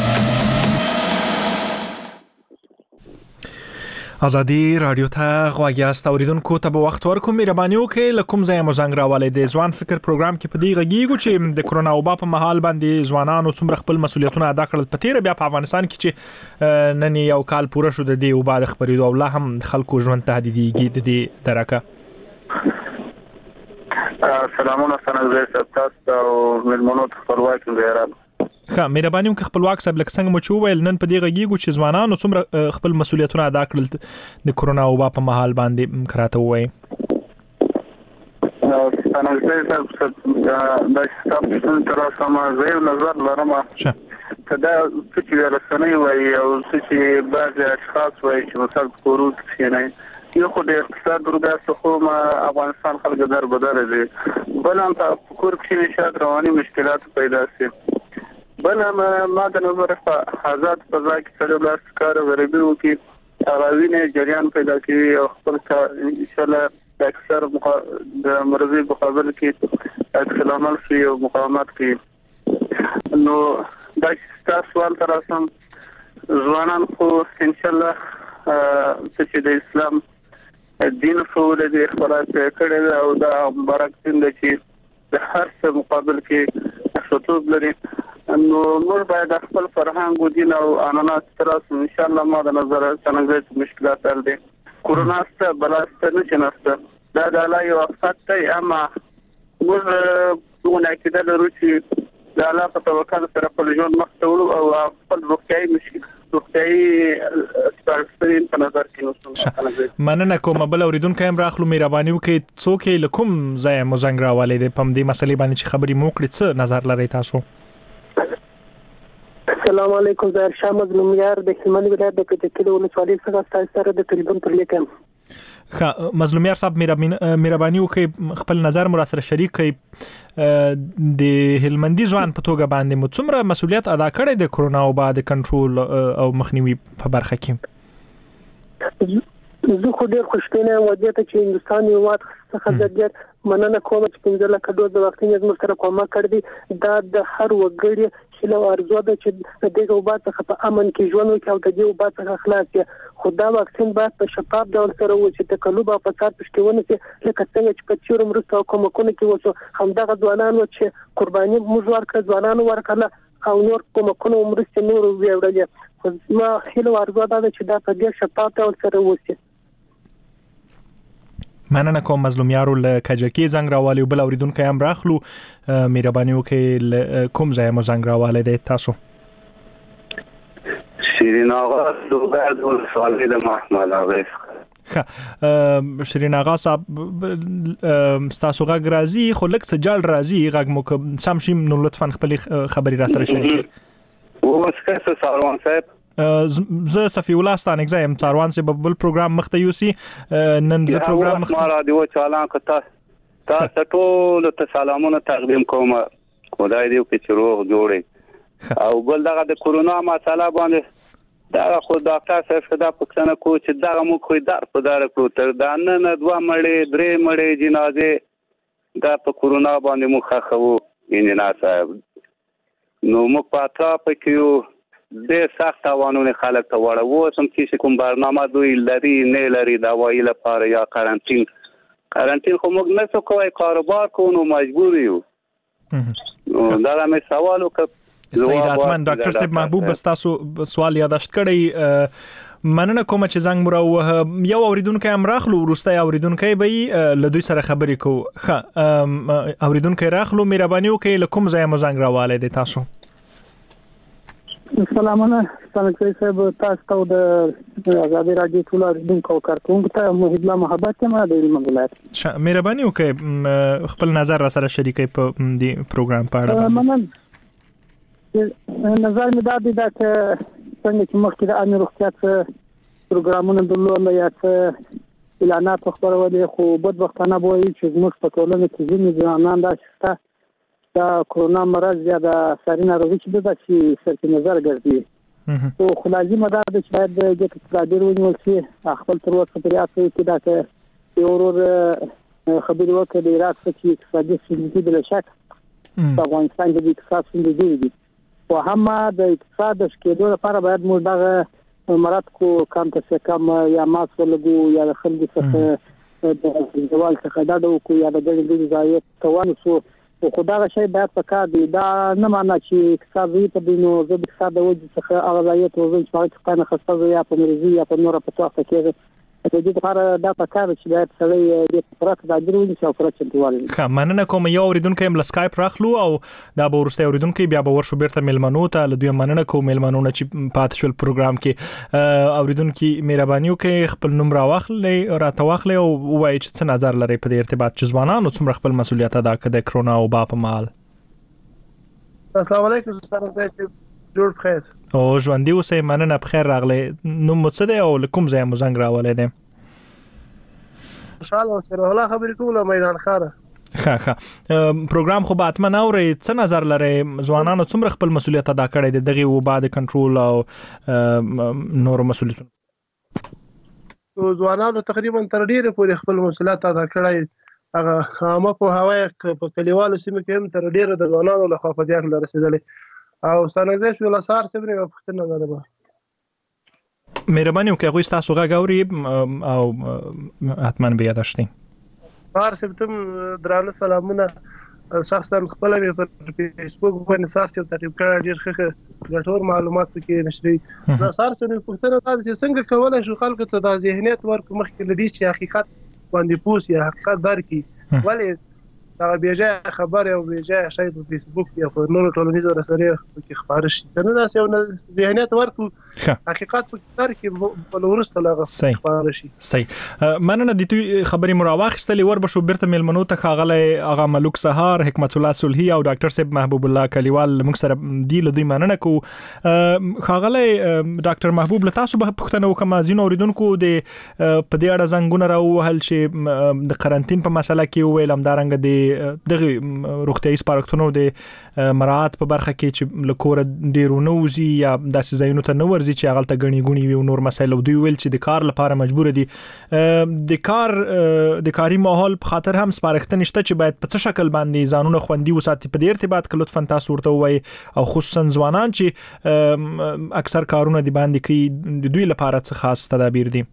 ازادي رادیو ته غواګیاست اوریدونکو ته به وخت ورکوم مهرباني وکړئ لکم ځای مو زنګ راولې د ځوان فکر پروګرام کې په دې غږیږو چې د کورونا وبا په مهال باندې ځوانانو څومره خپل مسولیتونه ادا کړل په تیر بیا په افغانستان کې چې نن یو کال پوره شو د دې وبا د خبرېدو او لا هم خلکو ژوند تهدیدېږي د دې درکه. سلامونه څنګه تاسو او ملمنو ته خپلواک زیارت ښه مهرباني وکړئ خپلواک صاحب لکه څنګه مو چې وویل نن په دې غږیږو چې ځوانانو څومره خپل مسولیتونه ادا کړل د کورونا وبا په مهال باندې کراته وایي څنګه صاحب د تاسو تر اوسه زه نظر لرم چې دا چې رسنۍ وایي او چې بعض اشخاص وایي چې مثلا کورونا کې یو خو د اقتصاد ورګه خو ما افغانستان خلک در بدر دي بل هم په کور کې نشاد رواني مشکلات پیدا شي بل هم ما د نظر په آزاد فضا کې سره لاس کار غریبي وکي راوینه جریان پیدا کوي او خپل ان شاء الله د اکثر د مرضی مقابل کې ادخل عمل شي او مقاومت کوي نو دا تاسو ول تر اوسه ځوانان خو ان شاء الله چې د اسلام دین فول دي خلاص کړي او دا مبارک دین دی چې د هر څه مقابل کې خطوب لري نو موږ باید خپل فرهنګ او دین او عنعنات تر اوسه ان شاء الله ما د نظر څنګه مشکلات حل دي کورونا ست بلاسته نه چنسته دا د الله یو وخت دی اما موږ دونه کې د روسي د الله په توکل سره په ژوند مخته او خپل روغتیايي مشکل مننه کوم بل اوریدونکو هم راخلو مهرباني وکړئ څوک لکم ځای مو زنګ راولې د پم دې مسلې باندې چې خبرې مو کړې څه نظر لرئ تاسو؟ السلام علیکم زه ارشاد مظلومیار د هلمند ولایت د کټکلو ولسوالۍ څخه تاسو سره د ټلیفون پر لیکم. ښه مظلومیار صاحب مهرباني وکړئ خپل نظر مو سره شریک کړئ د هلمندي ځوان په توګه باندې مو څومره مسولیت ادا کړی د کورونا وبا د کنټرول او مخنیوي په برخه کې؟ زه خو ډېر خوشبینه یم وضعیت چې هندوستان یو وخت څخه ډېر مننه کوم چې پنځه لکه ډوز د واکسین زموږ سره کومک کړی دا د هر وګړي هیله او ارزو ده چې دغه وبا څخه په امن کې ژوند وکړي او د دې وبا څخه خلاص شي خو دا واکسین باید په شفاف ډول سره وشي تکلف او فساد پکې ونه شي لکه څنګه چې په چیرې مرسته او کومکونه کې وسو همدغه ځوانان و چې قرباني موږ ورکړه ځوانان ورکړه او نور کومکونه مرسته نور ویوړل خو ما هیله او ارزو ده چې دا په ډېر شفاف ډول سره وشي. مننه کوم مظلومیارو له کجکی زنګ راوالي بل اوریدونکو هم راخلو مهرباني وکړئ کوم ځای مو زنګ راوالي د تاسو؟ شیرین آقا دوباره دول سوالی د محمد آقا ښه شیرین آقا صاحب ستاسو غږ راځي خو لږ څه جال راځي غږ مو سم شي نو لطفا خپلې خبرې را سره شریک کړئ. اوس څه ساروان صاحب زه صفی الله ستانک زایم څاروان سه بل پروګرام مخته یوسی نن زه پروګرام مخته ما رادیو چالان کتا تاسو ټول ته سلامونه تقدیم کوم خدای دې په روغ جوړي او بل دغه د کورونا مسله باندې دا خو ډاکټر صاحب صدا پښتنه کو چې دا مو خو دار په دار کړو تر دا نه دوه مړې درې مړې جنازه دا په کورونا باندې مخه خو انجنیر صاحب نو مو پاتہ پکيو د سخت اوانونه خلک ته وړه وو سم چې کوم برنامه دوی لري نه لري دا وایي لپاره یا کارانتین کارانتین خو موږ نه څه کوی کاروبار کوو نو مجبور یو دا مې سوال وکړ سید اتمن ډاکټر صاحب محبوب بس تاسو سوال یاداشت کړی مننه کوم چې زنګ مرو یو اوریدونکو هم راخلو ورسته اوریدونکو به له دوی سره خبرې کو ښه اوریدونکو راخلو مهرباني وکړئ لکم ځای مو زنګ راواله دي تاسو سلامونه ستاسو صاحب تاسو د آزادي راډیو ټول اوریدونکو کارکونکو ته محب الله محبت ما د منګلات مهرباني وکړئ خپل نظر را سره شریکي په دې پروګرام په اړه مننه نظر مې دا دی چې څنګه چې مخکې د امن روغتیا څخه پروګرامونه درلودل یا څه اعلانات خبرولې خو بدبختانه به وي چې موږ په ټولنه کې ځینې ځوانان داسې دا کرونا مرض یا د ساري ناروغي چې د چې سرچ نظر ګرځي او خو لازم ده چې باید د اقتصادي ونیول شي خپل تر اوسه پرې اته کې دا چې یو ورور خبرې وکړي د عراق چې اقتصادي ستونزې بل شک په افغانستان کې د اقتصاد ستونزې دي او هم د اقتصاد د شکېدو لپاره باید موږ دغه مراد کو کم څه کم یا ماس ولګو یا د خلکو څخه د دیوال څخه دا د کو یا د ګڼې ځای توان سو خو دا شی باید په کار دی دا نه معنی چې اقتصاد وي په دینو زه د اقتصاد د وجې څخه هغه ځای ته وځم چې هغه څنګه خسته یا په مرزي یا په نور په تاسو کې د دې لپاره دا په کار چې باید سړی د پرات د اجرونی څو پرات چنتوال ښه مننه کوم یو اوریدونکو هم ل سکایپ راخلو او دا به ورسته اوریدونکو بیا به ورشو بیرته ملمنو ته له دوی مننه کوم ملمنو چې پات شول پروګرام کې اوریدونکو مهرباني وکړئ خپل نوم راوخلې را تواخلې او وایي چې څه نظر لري په دې ارتباط چې ځوانانو څومره خپل مسولیت ادا کړي د کرونا او با په مال السلام علیکم ستاسو جوړ بخیر او ژوندۍ اوسئ مننه بخیر راغلی نوم مو څه دی او کوم ځای مو زنګ راولی دی خوشاله سره الله خبرې کوله میدان خاره ښه ښه پروګرام خو به اتمن اورئ څه نظر لرئ ځوانانو څومره خپل مسولیت ادا کړی دی دغې وبا د کنټرول او نورو مسولیتونو ځوانانو تقریبا تر ډیره پورې خپل مسولیت ادا کړی هغه عامه پوهاوی په کلیوالو سیمو کې هم تر ډیره د ځوانانو لخوا فعالیت ته رسېدلی او څنګه چې ولسار سره یو پښتنه ده مهرباني وکړئ هغوی ستاسو غږ اوري او حتما به یاداشتئ هر سبتم درانه سلامونه شخصا خپل مې په فیسبوک باندې سارچ ترتیب کړی ډېر ښه ګټور معلومات پکې نشري دا سارچ نه پوښتنه دا چې څنګه کولای شو خلکو ته د ذهنیت ورکو مخکې لدی چې حقیقت باندې پوس یا حقیقت درکې ولې دا بیجه خبر او بیجه شی په فیسبوک یا په نورو ټولنیزو رسنیو کې خبر شي کنه دا یو ذهنیت ورکو حقیقت په تر کې په ورسته لاغه خبر شي صحیح مننه د توي خبري مراواخستلې ور بشو بیرته ملمنو ته خاغله اغا ملک سهار حکمت الله صلحي او ډاکټر صاحب محبوب الله کلیوال موږ سره دی له دوی مننه کو خاغله ډاکټر محبوب له تاسو به پښتنه وکم ازینو اوریدونکو د په دې اړه زنګونه راوهل شي د قرنټین په مسله کې ویلم دارنګ د دغه روغتیايي سپارښتنو د مراعات په برخه کې چې لکور ډیرو نوزي یا داسې ځایونو ته نه ورځي چې هغه ته غني غونی وي نور مسایل دوی ویل چې د کار لپاره مجبور دي د کار د کاري ماحول په خاطر هم سپارښتنه شته چې باید په څه شکل باندې ځانونه خوندي وساتي په دې ارتباط کې لطفا تاسو ورته وایي او خصوصا ځوانان چې اکثر کارونه دی باندې کوي د دوی لپاره څه خاص تدابیر دي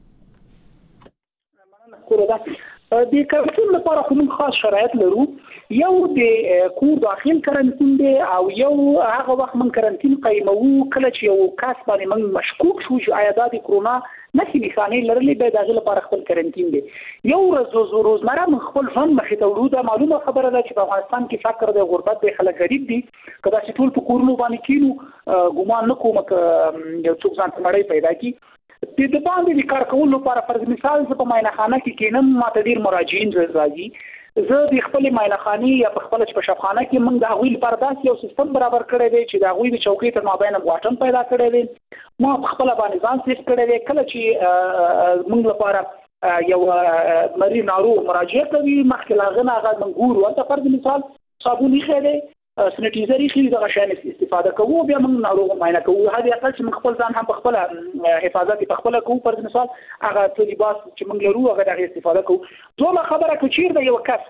د کارتون لپاره خو موږ خاص شرایط لرو یو د کور داخل کرنټین دی او یو هغه وخت من کرنټین قیمو کله چې یو کس باندې من مشکوک شو چې آیا د کرونا نشي نشانه لرلې به دغه لپاره خپل کرنټین دی یو ورځ روزمره من خپل ژوند مخې ته ورو دا معلومه خبره ده چې په افغانستان کې فقر د غربت د خلک غریب دي کله چې ټول په کورونو باندې کینو ګومان نه کوم چې یو څوک ځان ته مړی پیدا کی د دې باندې د کار کولو لپاره فرض مثال زه په ماینه خانه کې کینم ماته ډیر مراجعین راځي زه د خپل ماینه خاني یا په خپل په شفخانه کې موږ د غوی لپاره داسې یو سیستم برابر کړی دی چې د غوی د چوکۍ تر مابین واټن پیدا کړی دی ما په خپل باندې ځان سیس کړی دی کله چې موږ لپاره یو مری نارو مراجعه کوي مخکې لاغنه هغه منګور ورته فرض مثال صابونی خېده سنټیزري خېده دغه شان استفاده کوو بیا موږ ناروغ معاینه کوو هغه اقل چې موږ خپل ځان هم په خپل حفاظت په خپل کوو فرض مثال هغه څه لباس چې موږ لرو هغه د استفاده کوو دوه خبره کوچیر د یو کس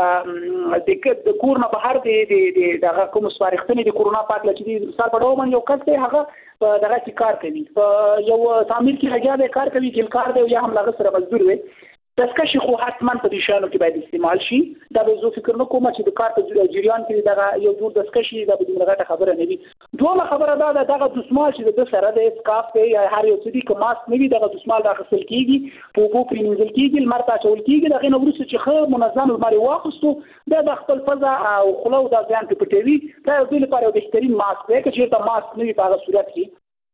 د کور نه بهر دی د دغه کوم سپارښتنې د کرونا پاک لچې د مثال په ډول باندې یو کس دی هغه دغه چې کار کوي یو تعمیر کې لګیا دی کار کوي چې کار دی یا هم لاغه سره مزدور وي دستکشي خو حتما په دې شانو کې باید استعمال شي. دا به زه فکر نه کوم چې د کار په جریان کې دغه یو جوړ دستکشي دا به د غټه خبره نه وي. دوه خبره دا ده دغه دسمال چې د سره د اسکاف دی یا هر یو څه دی که ماسک نه وي دغه دسمال راخصل کیږي په اوبو پرېمنځل کیږي لمر ته اچول کیږي دغه نه وروسته چې ښه منظم لمر واخیستو دا د خپل پزه او خوله او د ځان په پټوي دا د لپاره یو بهترین ماسک دی چې دا ماسک نه وي په هغه صورت کې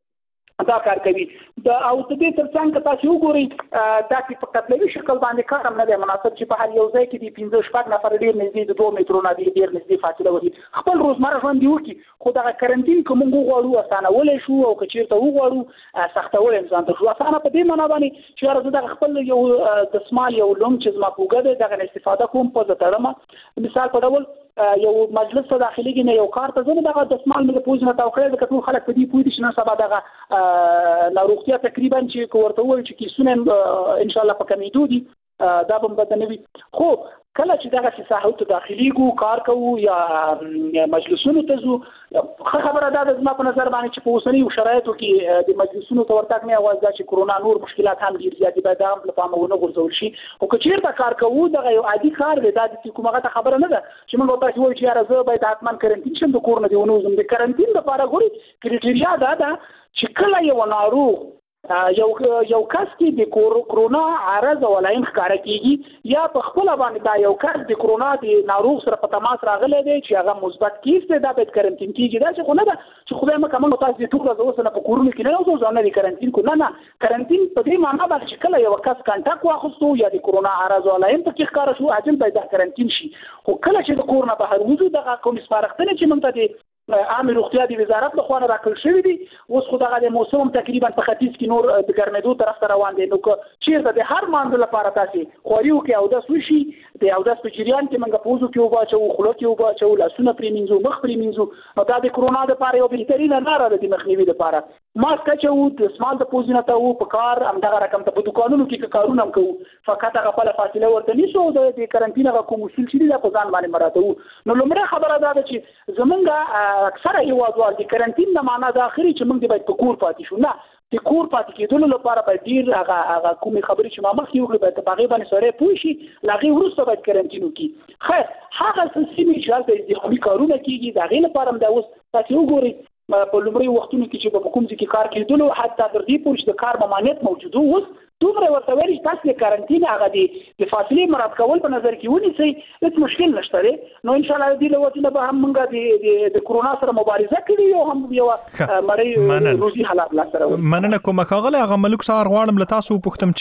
دا کار کوي. دا او د دې ترڅنګ که تاسو وګورئ دا چې په قتلوي شکل باندې کار هم نه دی مناسب چې په هر یو ځای کې د پنځه شپږ نفر ډېر نږدې د دوه مترو نه ډېر نږدې فاصله ولري خپل روزمره ژوند یې وکړي. خو دغه کرنټین که موږ وغواړو اسانولی شو او که چېرته وغواړو سختولی انسان ته شو اسانه په دې معنا باندې چې یاره زه دغه خپل یو دسمال یو لوم چې زما په اوږه دی دغه نه استفاده کوم پزه تړمه مثال په ډول یو مجلس ته داخليږي نه یو کار ته ځنه دغه دسمال مې پوز نه تاو کړی د ټول خلک په دې پوي دي چې نن سبا دغه ناروغتیا تقریبا چې ورته وایي چې کیسونه ان شاء الله په کمیدو دي دا به بدنوي. خو کله چې دغه ساحو ته داخليږو کار کوو یا مجلسونو ته ځو خبره دا د زما په نظر باندې چې په اوسنیو شرایطو کې د مجلسونو ته ورتګ نه اواز دا چې کرونا نور مشکلات هم ډیر زیات دي دا هم په پام ونه غورځول شي. خو که چیرته کار کوو دغه یو عادي کار دی دا د کومه خبره نه ده چې موږ ورته وایو چې یاره زه باید حتما کرنټین شم د کور نه دی ونوزم. د کرنټین لپاره ګوري کرایټیریا دا ده چې کله یو ناروغ یو یو کس کې د کرونا عارض ولایم ښکارا کیږي یا په خپل باندې دا یو کس د کرونا د ناروغ سره په تماس راغلی دی چې هغه مثبت کیس دی دا باید کرنټین کیږي. دا چې خو نه ده چې خو به موږ موږ تاسو د ټول ورځ اوسنه په کورونو کې نه اوسو ځان نه کرنټین کو نه نه کرنټین په دې معنی باندې چې کله یو کس کانټاکټ واخستو یا د کرونا عارض ولایم په کې ښکارا شو اجل باید کرنټین شي. خو کله چې د کورونه بهر وځو دغه کوم سپارښتنه چې موږ ته عام روغتیا د وزارت له خوا راکړل شوی دی اوس خو دغه د موسم تقریبا په ختیځ کې نور د ګرمېدو طرف ته روان دی. نو که چیرته د هر مانځ لپاره تاسو خوریو کې او د سوشي د او د سپچریان کې منګه پوزو کې وباچو خلو کې وباچو لاسونه پرې منځو مخ پرې منځو نو دا د کرونا لپاره یو بهترینه لاره ده د مخنیوي لپاره. ماسک چو د سمال د پوزینه ته وو په کار همدغه رقم ته په دکانونو کې کارونه هم کوو فقط هغه په فاصله ورته نیسو د کرنټین هغه کوم اصول چې د ځان باندې مراتو. نو لومړی خبره دا ده چې زمونږ اکثره هیوادوال د کرنټین نه معنا د اخري چې موږ د باید په کور پاتې شو نه د کور پاتې کېدلو لپاره باید ډیر هغه هغه کومې خبرې چې ما مخکې وکړې باید په هغې باندې سړی پوه شي له هغې وروسته باید کرنټین وکړي. خیر هغه سیمې چې هلته ازدحامي کارونه کېږي د هغې لپاره هم دا اوس تاسې وګورئ په لومړي وختونو کې چې په کوم ځای کې کار کېدلو حتی تر دې پورې چې د کار ممانعت موجود و اوس دومره ورته ویل چې تاسو د کرنټین هغه د فاصلې مراعات کول په نظر کې ونیسئ هېڅ مشکل نشته دی. نو انشاءالله د دې له وجې نه به هم موږ د کرونا سره مبارزه کړې او هم یوه مړۍ روزي حالات لاسته راوړي. مننه کوم ښاغلی هغه ملک سهار غواړم له تاسو وپوښتم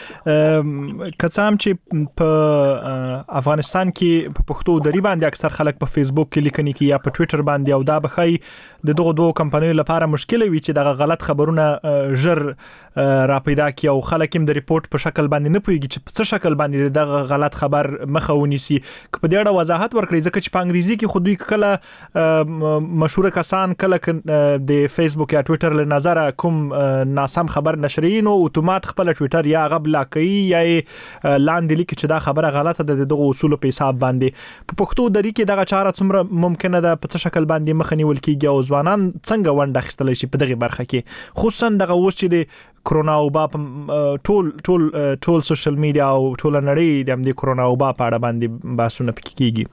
چې که څه هم چې په افغانستان کې په پښتو دري باندې اکثر خلک په فیسبوک کې لیکنې کوي یا په ټویټر باندې او دا به ښایي د دغو دوو کمپنیو لپاره مشکل وي چې دغه غلط خبرونه ژر را پیدا کړي او خلک هم د ریپورت په شکل باندې نه پوهیږي چې په څه شکل باندې دغه غلط خبر مخه ونیسي. که په دې اړه وضاحت ورکړئ ځکه چې په انګریزي کې خو دوی کله مشهور کسان کله د فیسبوک یا ټویټر له نظره کوم ناسم خبر نشري نو اتومات خپل ټویټر یا هغه بلاک کوي یا لاندې لیکي چې دا خبره غلطه ده د دغه اصولو په حساب باندې. په پښتو دري کې دغه چاره څومره ممکنه ده په څه شکل باندې مخه نیول کېږي او ځوانان څنګه ونډه اخیستلی شي په دغې برخه کې خصوصا دغه اوس چې د کرونا وبا ټول ټول ټول سوشل میډیا او ټول نړۍ د همدې کرونا وبا په اړه باندې بحثونه پکې کېږي.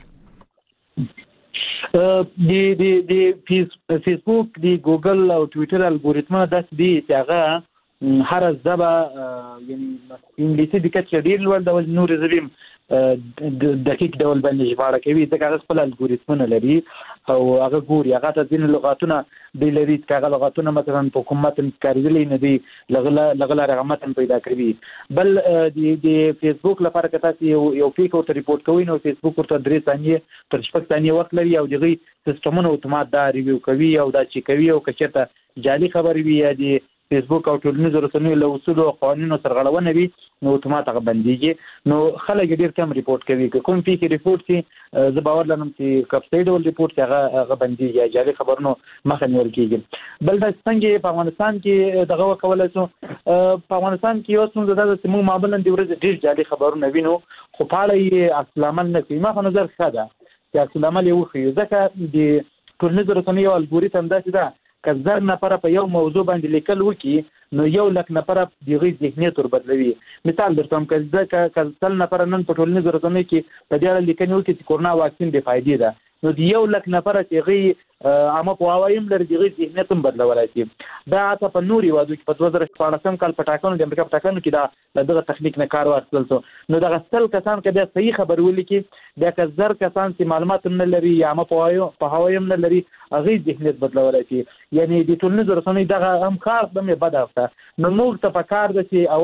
د د د فیسبوک د ګوګل او ټویټر الګوریتمونه داسې دي چې هغه هر ژبه یعنی انګلیسي د کچې ډېر لوړ ډول نور ژبې دقیق ډول باندې ژباړه کوي ځکه هغه خپل الګوریتمونه لري او هغه ګوري هغه ته ځینې لغاتونه دی لري چې هغه لغاتونه مثلا په کوم متن کې کارېدلی نه دي لغله لغله هغه متن پیدا کوي. بل د فیسبوک لپاره که تاسو یو یو پیک ورته ریپورټ کوئ نو فیسبوک ورته درې ثانیې تر شپږ ثانیې وخت لري او دغه سیستمونه اتومات دا ریویو کوي او دا چې کوي او که چېرته جعلي خبرې وي یا د فیسبوک او ټولنیزو رسنیو له اصولو او قوانینو سرغړونه وي نو اتومات هغه بندېږي. نو خلک ډېر کم ریپورټ کوي که کوم پیک ریپورټ شي زه باور لرم چې که په ډول ریپورټ شي هغه هغه بندېږي یا جعلي خبرونو مخه نیول کېږي. بل دا څنګه په افغانستان کې دغه وکولی شو په افغانستان کې یو څومره دا چې موږ معمولا د ورځې ډېر جعلي خبرونه وینو خو په اړه یې عکس العمل نه کوي. ما په نظر ښه ده چې عکس العمل یې وښیو ځکه د ټولنیزو رسنیو الګوریتم داسې ده که زر نفر په یو موضوع باندې لیکل وکړي نو یو لک نفر دغه ذهنیت ور بدلوي. مثال درته هم که سل نفر نن په ټولنیزو رسنیو کې په دې اړه لیکنې وکړي چې کورونا واکسین بې فایدې ده، نو د یو لک نفر چې هغوی عامه پوهاوی هم لري د هغوی ذهنیت هم بدلولی شي. دا حتی په نورو هېوادو کې په دوه زره شپاړسم کال په ټاکنو د امریکا په ټاکنو کې دا له دغه تخنیک نه کار واخیستل شو. نو دغه سل کسان که بیا صحیح خبر ولیکي، بیا که زر کسان چې معلومات هم نه لري یا عامه پوهاوی هم نه لري، هغوی ذهنیت بدلولی شي. یعنې د ټولنیزو رسنیو دغه هم کار هم یې بده افته. نو موږ ته پکار ده چې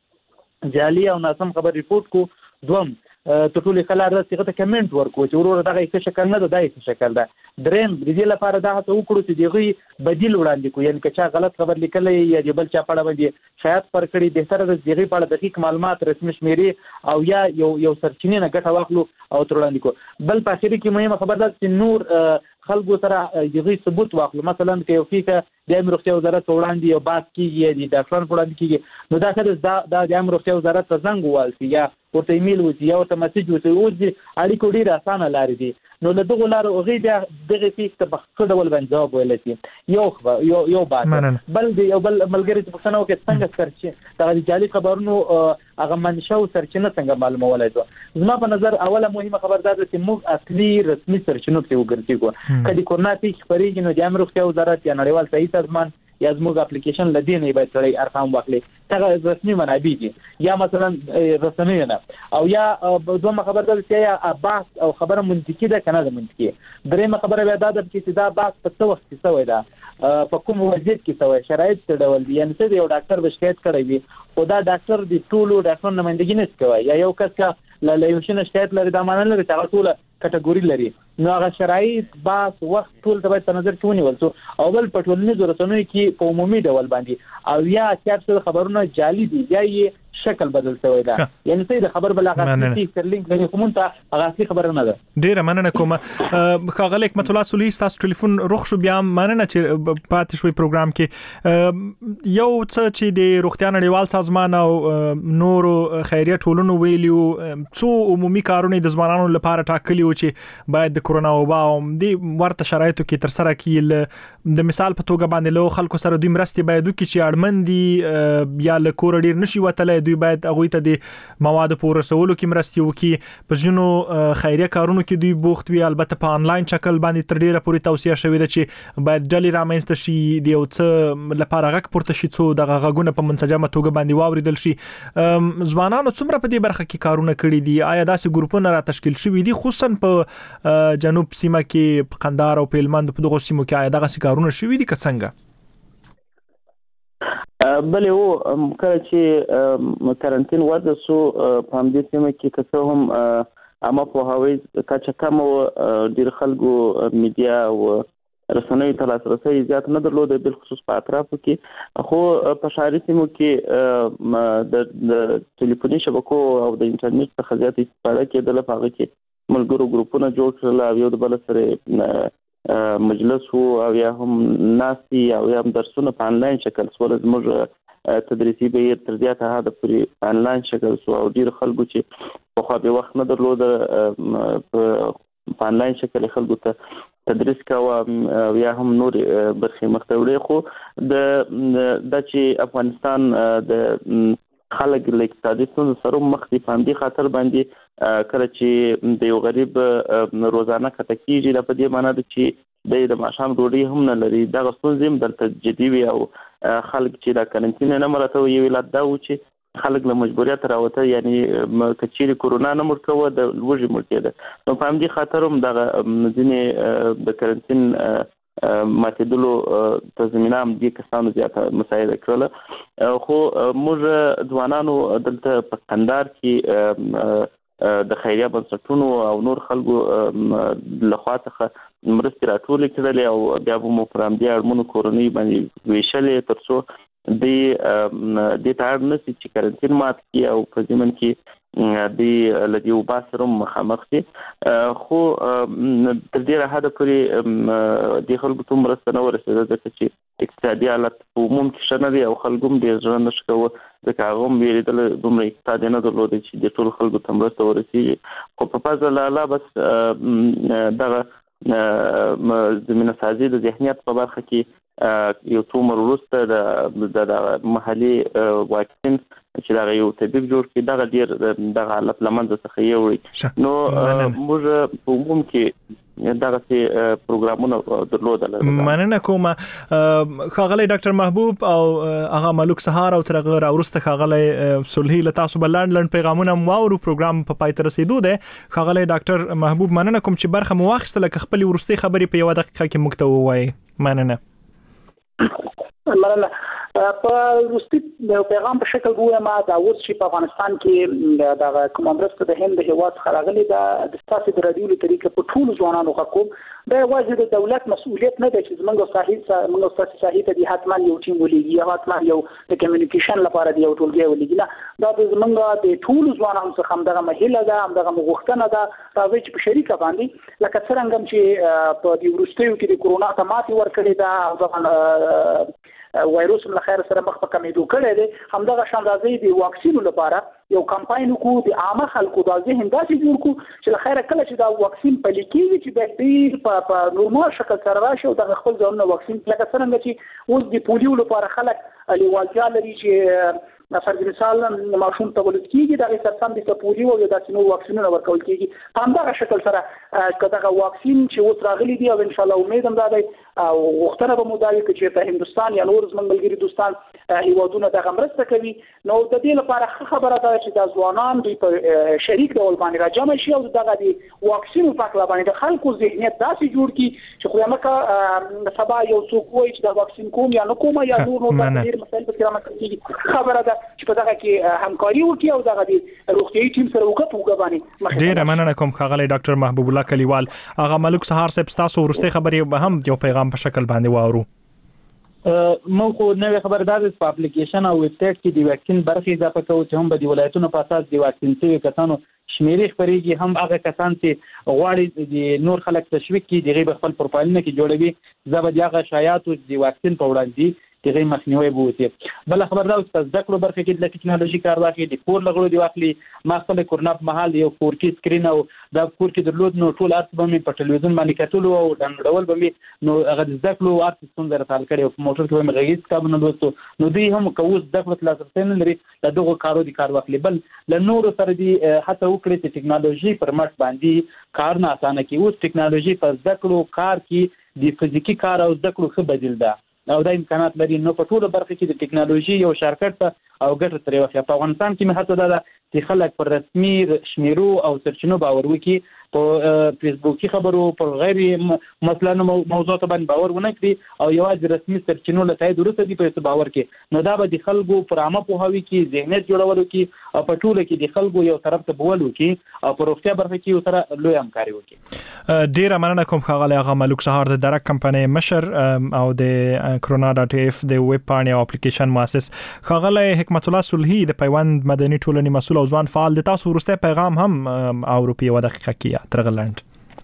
اول جعلي او ناسم خبر ریپورټ کو، دوم تر ټولو ښه لار ده چې هغه ته کمنټ ورکړو چې وروره دغه یې ښه شکل نه ده، دا یې ښه شکل ده. درېیم د دې لپاره دا هڅه وکړو چې د هغوی بدیل وړاندې کړو، یعنې که چا غلط خبر لیکلی یا د بل چا په اړه باندې شایعات خپر کړي، بهتره ده چې د هغوی په اړه دقیق معلومات، رسمي شمېرې او یا یو یو سرچینې نه ګټه واخلو او تر وړاندې کړو. بل په اخري کې مهمه خبر ده چې نور خلکو سره د هغوی ثبوت واخلو. مثلا که یو فیکه د عامه روغتیا وزارت په وړاندې یو بحث کېږي یا د ډاکټرانو په وړاندې کېږي، نو دا ښه ده دا د عامه روغتیا وزارت ته زنګ ووهل شي یا ورته ایمیل وشي یا ورته مسیج وشي. اوس د اړیکو ډېرې اسانه لارې دي، نو له دغو لارو هغوی بیا دغې فیک ته په ښه ډول باندې ځواب ویلی شي. یو یو یو بات. بل د یو بل ملګري چې پوښتنه وکړي څنګه سرچینه دغه د جعلي خبرونو هغه منشا او سرچینه څنګه معلومولی شو. زما په نظر اوله مهمه خبر دا ده چې موږ اصلي رسمي سرچینو پسې وګرځېږو. که د کورونا پیښې خپرېږي نو د عامه روغتیا وزارت یا نړیوال صحي سازمان یا زموږ اپلیکیشن له دې نه باید سړی ارقام واخلي، دغه رسمي منابع دي، یا مثلا رسنیو نه. او یا دومره خبر ده چې یا بحث او خبره منطقي ده که نه ده منطقي. درېیمه خبره بیا دا ده چې دا بحث په څه وخت کې شوی ده، په کوم وضعیت کې شوی، شرایط څه ډول دي. یعنې څه د یو ډاکټر به شکایت کړی وي خو دا ډاکټر د ټولو ډاکټرانو نمایندګي نشي کوی، یا یو کس که له یو شي نه شکایت لري دا معنی نه لري چې هغه ټوله کټګوري لري. نو هغه شرایط، بحث، وخت ټول ته باید په نظر کې ونیول شو. او بل په ټولنیزو رسنیو کې په عمومي ډول باندې او یا اتیا فیصده خبرونه جعلي دي یا یې شکل بدل شوی ده، یعنی څه د خبر بل هغه اصلي لینک لري خو مونږ ته هغه اصلي خبره نه ده. ډیره مننه کوم ښاغلی حکمت الله سولي، ستاسو ټلیفون رخ شو، بیا مننه چې پاتې شوي پروګرام کې. یو څه چې د روغتیا نړیوال سازمان او نورو خیریه ټولنو ویلیو څو عمومي کارونه د ځوانانو لپاره ټاکلي و چې باید د کورونا وبا او د ورته شرایطو کې تر سره کړي. د مثال په توګه باندې له خلکو سره دوی مرستې باید وکړي چې اړمن دي یا له کوره ډیر نشي وتلی، دوی باید هغوی ته د موادو په رسولو کې مرستې وکړي. په ځینو خیریه کارونو کې دوی بوخت وي، البته په آنلاین شکل باندې تر ډیره پورې توصیه شوې ده چې باید ډلې رامنځته شي، د یو څه لپاره غږ پورته شي څو دغه غږونه په منسجمه توګه باندې واورېدل شي. ځوانانو څومره په دې برخه کې کارونه کړي دي؟ آیا داسې ګروپونه را تشکیل شوي دي خصوصا په جنوب سیمه کې، په قندهار او په هلمند په دغو سیمو کې؟ آیا دغسې کارونه شوي دي که څنګه؟ بلې و کله چې کارنتین وضع شو په همدې سیمه کې که څه هم عامه پوهاوی کچه کمه وه، ډېر خلکو میډیا او رسنیو ته لاسرسی زیات نه درلوده، بالخصوص په اطرافو کې. خو په ښاري سیمو کې د ټلیفوني شبکو او د انټرنیټ څخه زیات استفاده کېدله. په هغه کې ملګرو ګروپونه جوړ کړل او یو د بل سره مجلس وو او یا هم ناستې او یا هم درسونه په انلاین شکل سول. زموږ تدریسي بهیر تر زیاته حده پورې انلاین شکل سو او ډېرو خلکو چې پخوا بې وخت نه درلوده په انلاین شکل خلکو ته تدریس کوه او یا هم نورې برخې مخ ته وړې. خو د دا چې افغانستان د خلک له اقتصادي ستونزو سره مخ دي، په همدې خاطر باندې کله چې د یو غریب روزانه کته کېږي دا په دې معنی ده چې دی د ماښام ډوډۍ هم نه لري. دغه ستونزې هم دلته جدي وي او خلک چې دا کرنټین نه مراته یو علت دا و چې خلک له مجبوریت راوته، یعنی که چیرې کورونا نه مړ کوه د لوږې مړ کېده. نو په همدې خاطر هم دغه ځینې د کرنټین ماتېدلو ته زمینه هم دې کسانو زیاته مساعده کړله. خو موږ ځوانانو دلته په قندهار کې د خیریه بنسټونو او نور خلکو لخوا څخه مرستې راټولې کړلې او بیا به مو پر همدې اړمنو کورنیو باندې ویشلې تر څو دې ته اړ نه شي چې کرنټین مات کړي او په ضمن کې د له دې وبا سره مخامخ شي. خو تر ډېره حده پورې دې خلکو ته مرسته نه ورسېده ځکه چې اقتصادي حالت په عموم کې ښه نه دی او خلکو هم ډېر زړه نه ښه کوه ځکه هغه هم وېرېدله دومره اقتصاد یې نه درلوده چې د ټولو خلکو ته مرسته ورسېږي. خو په فضل الله بس دغه زمينه سازي د ذهنیت په برخه کې یو څو مر وروسته د محلي واکسین چې دا یو طبيب جوړ کړي دا ډیر د حالت لمنځه څخه یو نو موږ په عموم کې دغه سي پروګرامونه درلودل. مننه کوم خاغلی ډاکټر محبوب او هغه ملک سهار او ترغه راورسته خاغلی صلحي له تاسو بلند لند پیغامونه مواورو پروګرام په پای ته رسیدو ده. خاغلی ډاکټر محبوب مننه کوم چې برخه مواخصه لکه خپل ورستي خبري په یو دقیقه کې مکتو وای. مننه. مننه. په روسي د پیغام په شکل ګویا ما دا اوس چې په افغانستان کې د کومندرسته د هند هیواد خراغلي د ستاسو د رادیو طریقې په ټول ځوانانو حقوق دا واجب د دولت مسؤلیت نه ده چې زمونږ صحیح موږ تاسو صحیح ته د حتمان یو ټیم ولېږي یا حتمان یو د کمیونیکیشن لپاره دی یو ټولګي ولېږي نه دا د زمونږ د ټول ځوانانو څخه همدغه مهله ده همدغه مغوښتنه ده راځي چې په شریکه باندې لکه څنګه چې په دې ورستیو کې د کورونا ته ماتې ورکړې ده وایروس له خیر سره مخ په کمیدو کړی دی همدغه شان راځي د واکسینو لپاره یو کمپاین کو د عامه خلکو د ذهن داسې جوړ کو چې له خیره کله چې دا واکسین پلي کیږي چې د دې په نورمال شکل سره راشي او د خپل ځانونه واکسین لکه څنګه چې اوس د پولیو لپاره خلک لیوالتیا لري چې مثلا مثال ماشوم تولید کیږي د سرطان د پولیو او د سینو واکسینونه ورکول کیږي په همدغه شکل سره کداغه واکسین چې اوس راغلي دی او ان شاء الله امید هم ده او وختونه به مداري چې په هندستان یا نور زمنګلګری دوستان هیوادونه د غمرسته کوي نو د دې لپاره خبره ده چې د ځوانان دوی په شریک ډول باندې راجمع شي او دغه د واکسین په اړه باندې د خلکو ذهنیت داسې جوړ کی چې خو مکه سبا یو څوک وایي چې د واکسین کوم یا نه کوم یا نور نور ډیر مسایل په اړه کوي خبره ده چې په دغه کې همکاري وکړي او دغه د روغتيایي ټیم سره وکړو وګباني. ډیر مننه کوم خاغلی ډاکټر محبوب الله کلیوال. هغه ملک سهار صاحب تاسو ورسته خبري به هم یو پیغام په شکل باندې واورو. مو خو نوې خبردار په اپلیکیشن او ویب سټ کې د واکسین برخه اضافه کوي چې هم به د ولایتونو په اساس د واکسین شوي کسانو شمیرې خبرېږي هم هغه کسان چې غواړي د نور خلک تشویق کړي دغه خپل پروفایلونه کې جوړوي زبر هغه شایعات د واکسین په وړاندې دغه مخنیوي بوتي. بل خبردار چې ځکه لو برخه کې د ټکنالوژي کار واخلي د کور لغړو دی واخلي ما خپل کورنا په محل یو فور کې سکرین او د کور کې درلود نو ټول ارت به په ټلویزیون باندې کتلو او ډنګړول به نو هغه ځکه لو ارت څنګه راټال کړي او موټر کې به غیږ کابنه دوستو نو دوی هم کوز دغه لاسرسي نه لري د دغه کارو دی کار واخلي بل له نور سره دی حتی وکړي چې ټکنالوژي پر مټ باندې کار نه اسانه کی اوس ټکنالوژي په ځکه کار کې د فزیکی کار او ځکه خو بدیل ده او دا امکانات لري نو په ټوله برخه کې د ټکنالوژي یو شرکت او ګټه ترې واخلي. په افغانستان کې مه هڅه ده چې خلک پر رسمي شمیرو او سرچینو باور وکړي په فیسبوکي خبرو پر غیر مثلا موضوع ته باندې باور ونه کړي او یوازې رسمي سرچینو له تایید وروسته دی په باور کې نو دا به د خلکو پر عامه پوهاوي کې ذهنیت جوړولو کې او په ټوله کې د خلکو یو طرف ته بولو کې او په روغتیا برخه کې یو سره لوی همکاري وکړي. ډیر مننه کوم خاغلی هغه ملک سهار د درک کمپنۍ مشر او د کرونا ډاټ اف د ویب پاڼې او اپلیکیشن مؤسس خاغلی حکمت الله صلحي د پیوند مدني ټولنې مسؤل او ځوان فعال د تاسو ورسته پیغام هم او روپی و دقیقه کې ترغلند.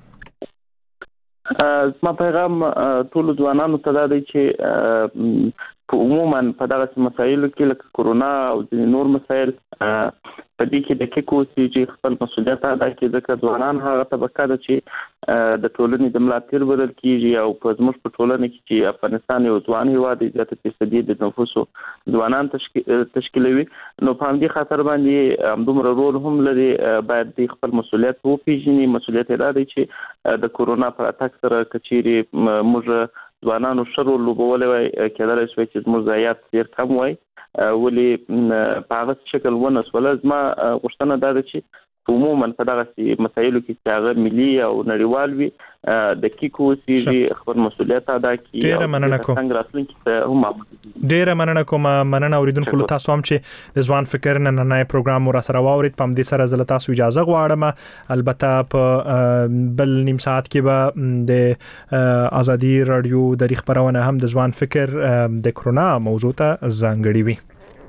ما پیغام ټول ځوانانو ته دا دی چې عموما په دغه مسایلو کې لکه کورونا او د نور مسایل په دې کې د کې چې خپل مسؤلیت ادا کړي ځکه ځوانان هغه طبقه ده چې د ټولنې د ملاتړ بدل کیږي او په زموږ په ټولنه کې چې افغانستان یو ځوان هیواد دی چې فیصدي د نفوسو ځوانان تشکیلوي نو په همدې خاطر باندې همدومره رول هم لري باید د خپل مسؤلیت وپیژني. مسؤلیت ادا دی چې د کورونا پر اتاک سره کچيري موږ ځوانانو شرو لوبولې وای کېدل شي چې موږ ضایعات ډیر کم وای ولې په هغه شکل ونسول زما غوښتنه ده چې عموما په دغه مسایلو کې چې هغه ملي او نړیوال وي د کیکو سي خپل مسؤلیت ادا کړي. ډیر مننه کوم. څنګه راتلونکي ته هم ډیر مننه کوم. مننه اوریدونکو له تاسو هم چې د ځوان فکر نن نه پروګرام را سره واورید په دې سره زله تاسو اجازه غواړم البته په بل نیم ساعت کې به د ازادي رادیو د خبرونه هم د ځوان فکر د کرونا موضوع ته ځانګړي وي.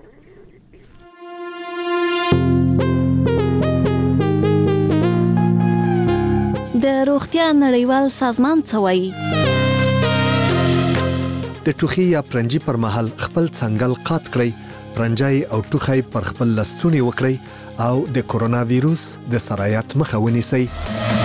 د روغتیا نړیوال سازمان څه وایي؟ د ټوخي یا پرنجي پر مهال خپل څنګل قات کړئ، پرنجای او ټوخي پر خپل لستونی وکړئ او د کورونا وایروس د سرایت مخه ونیسئ.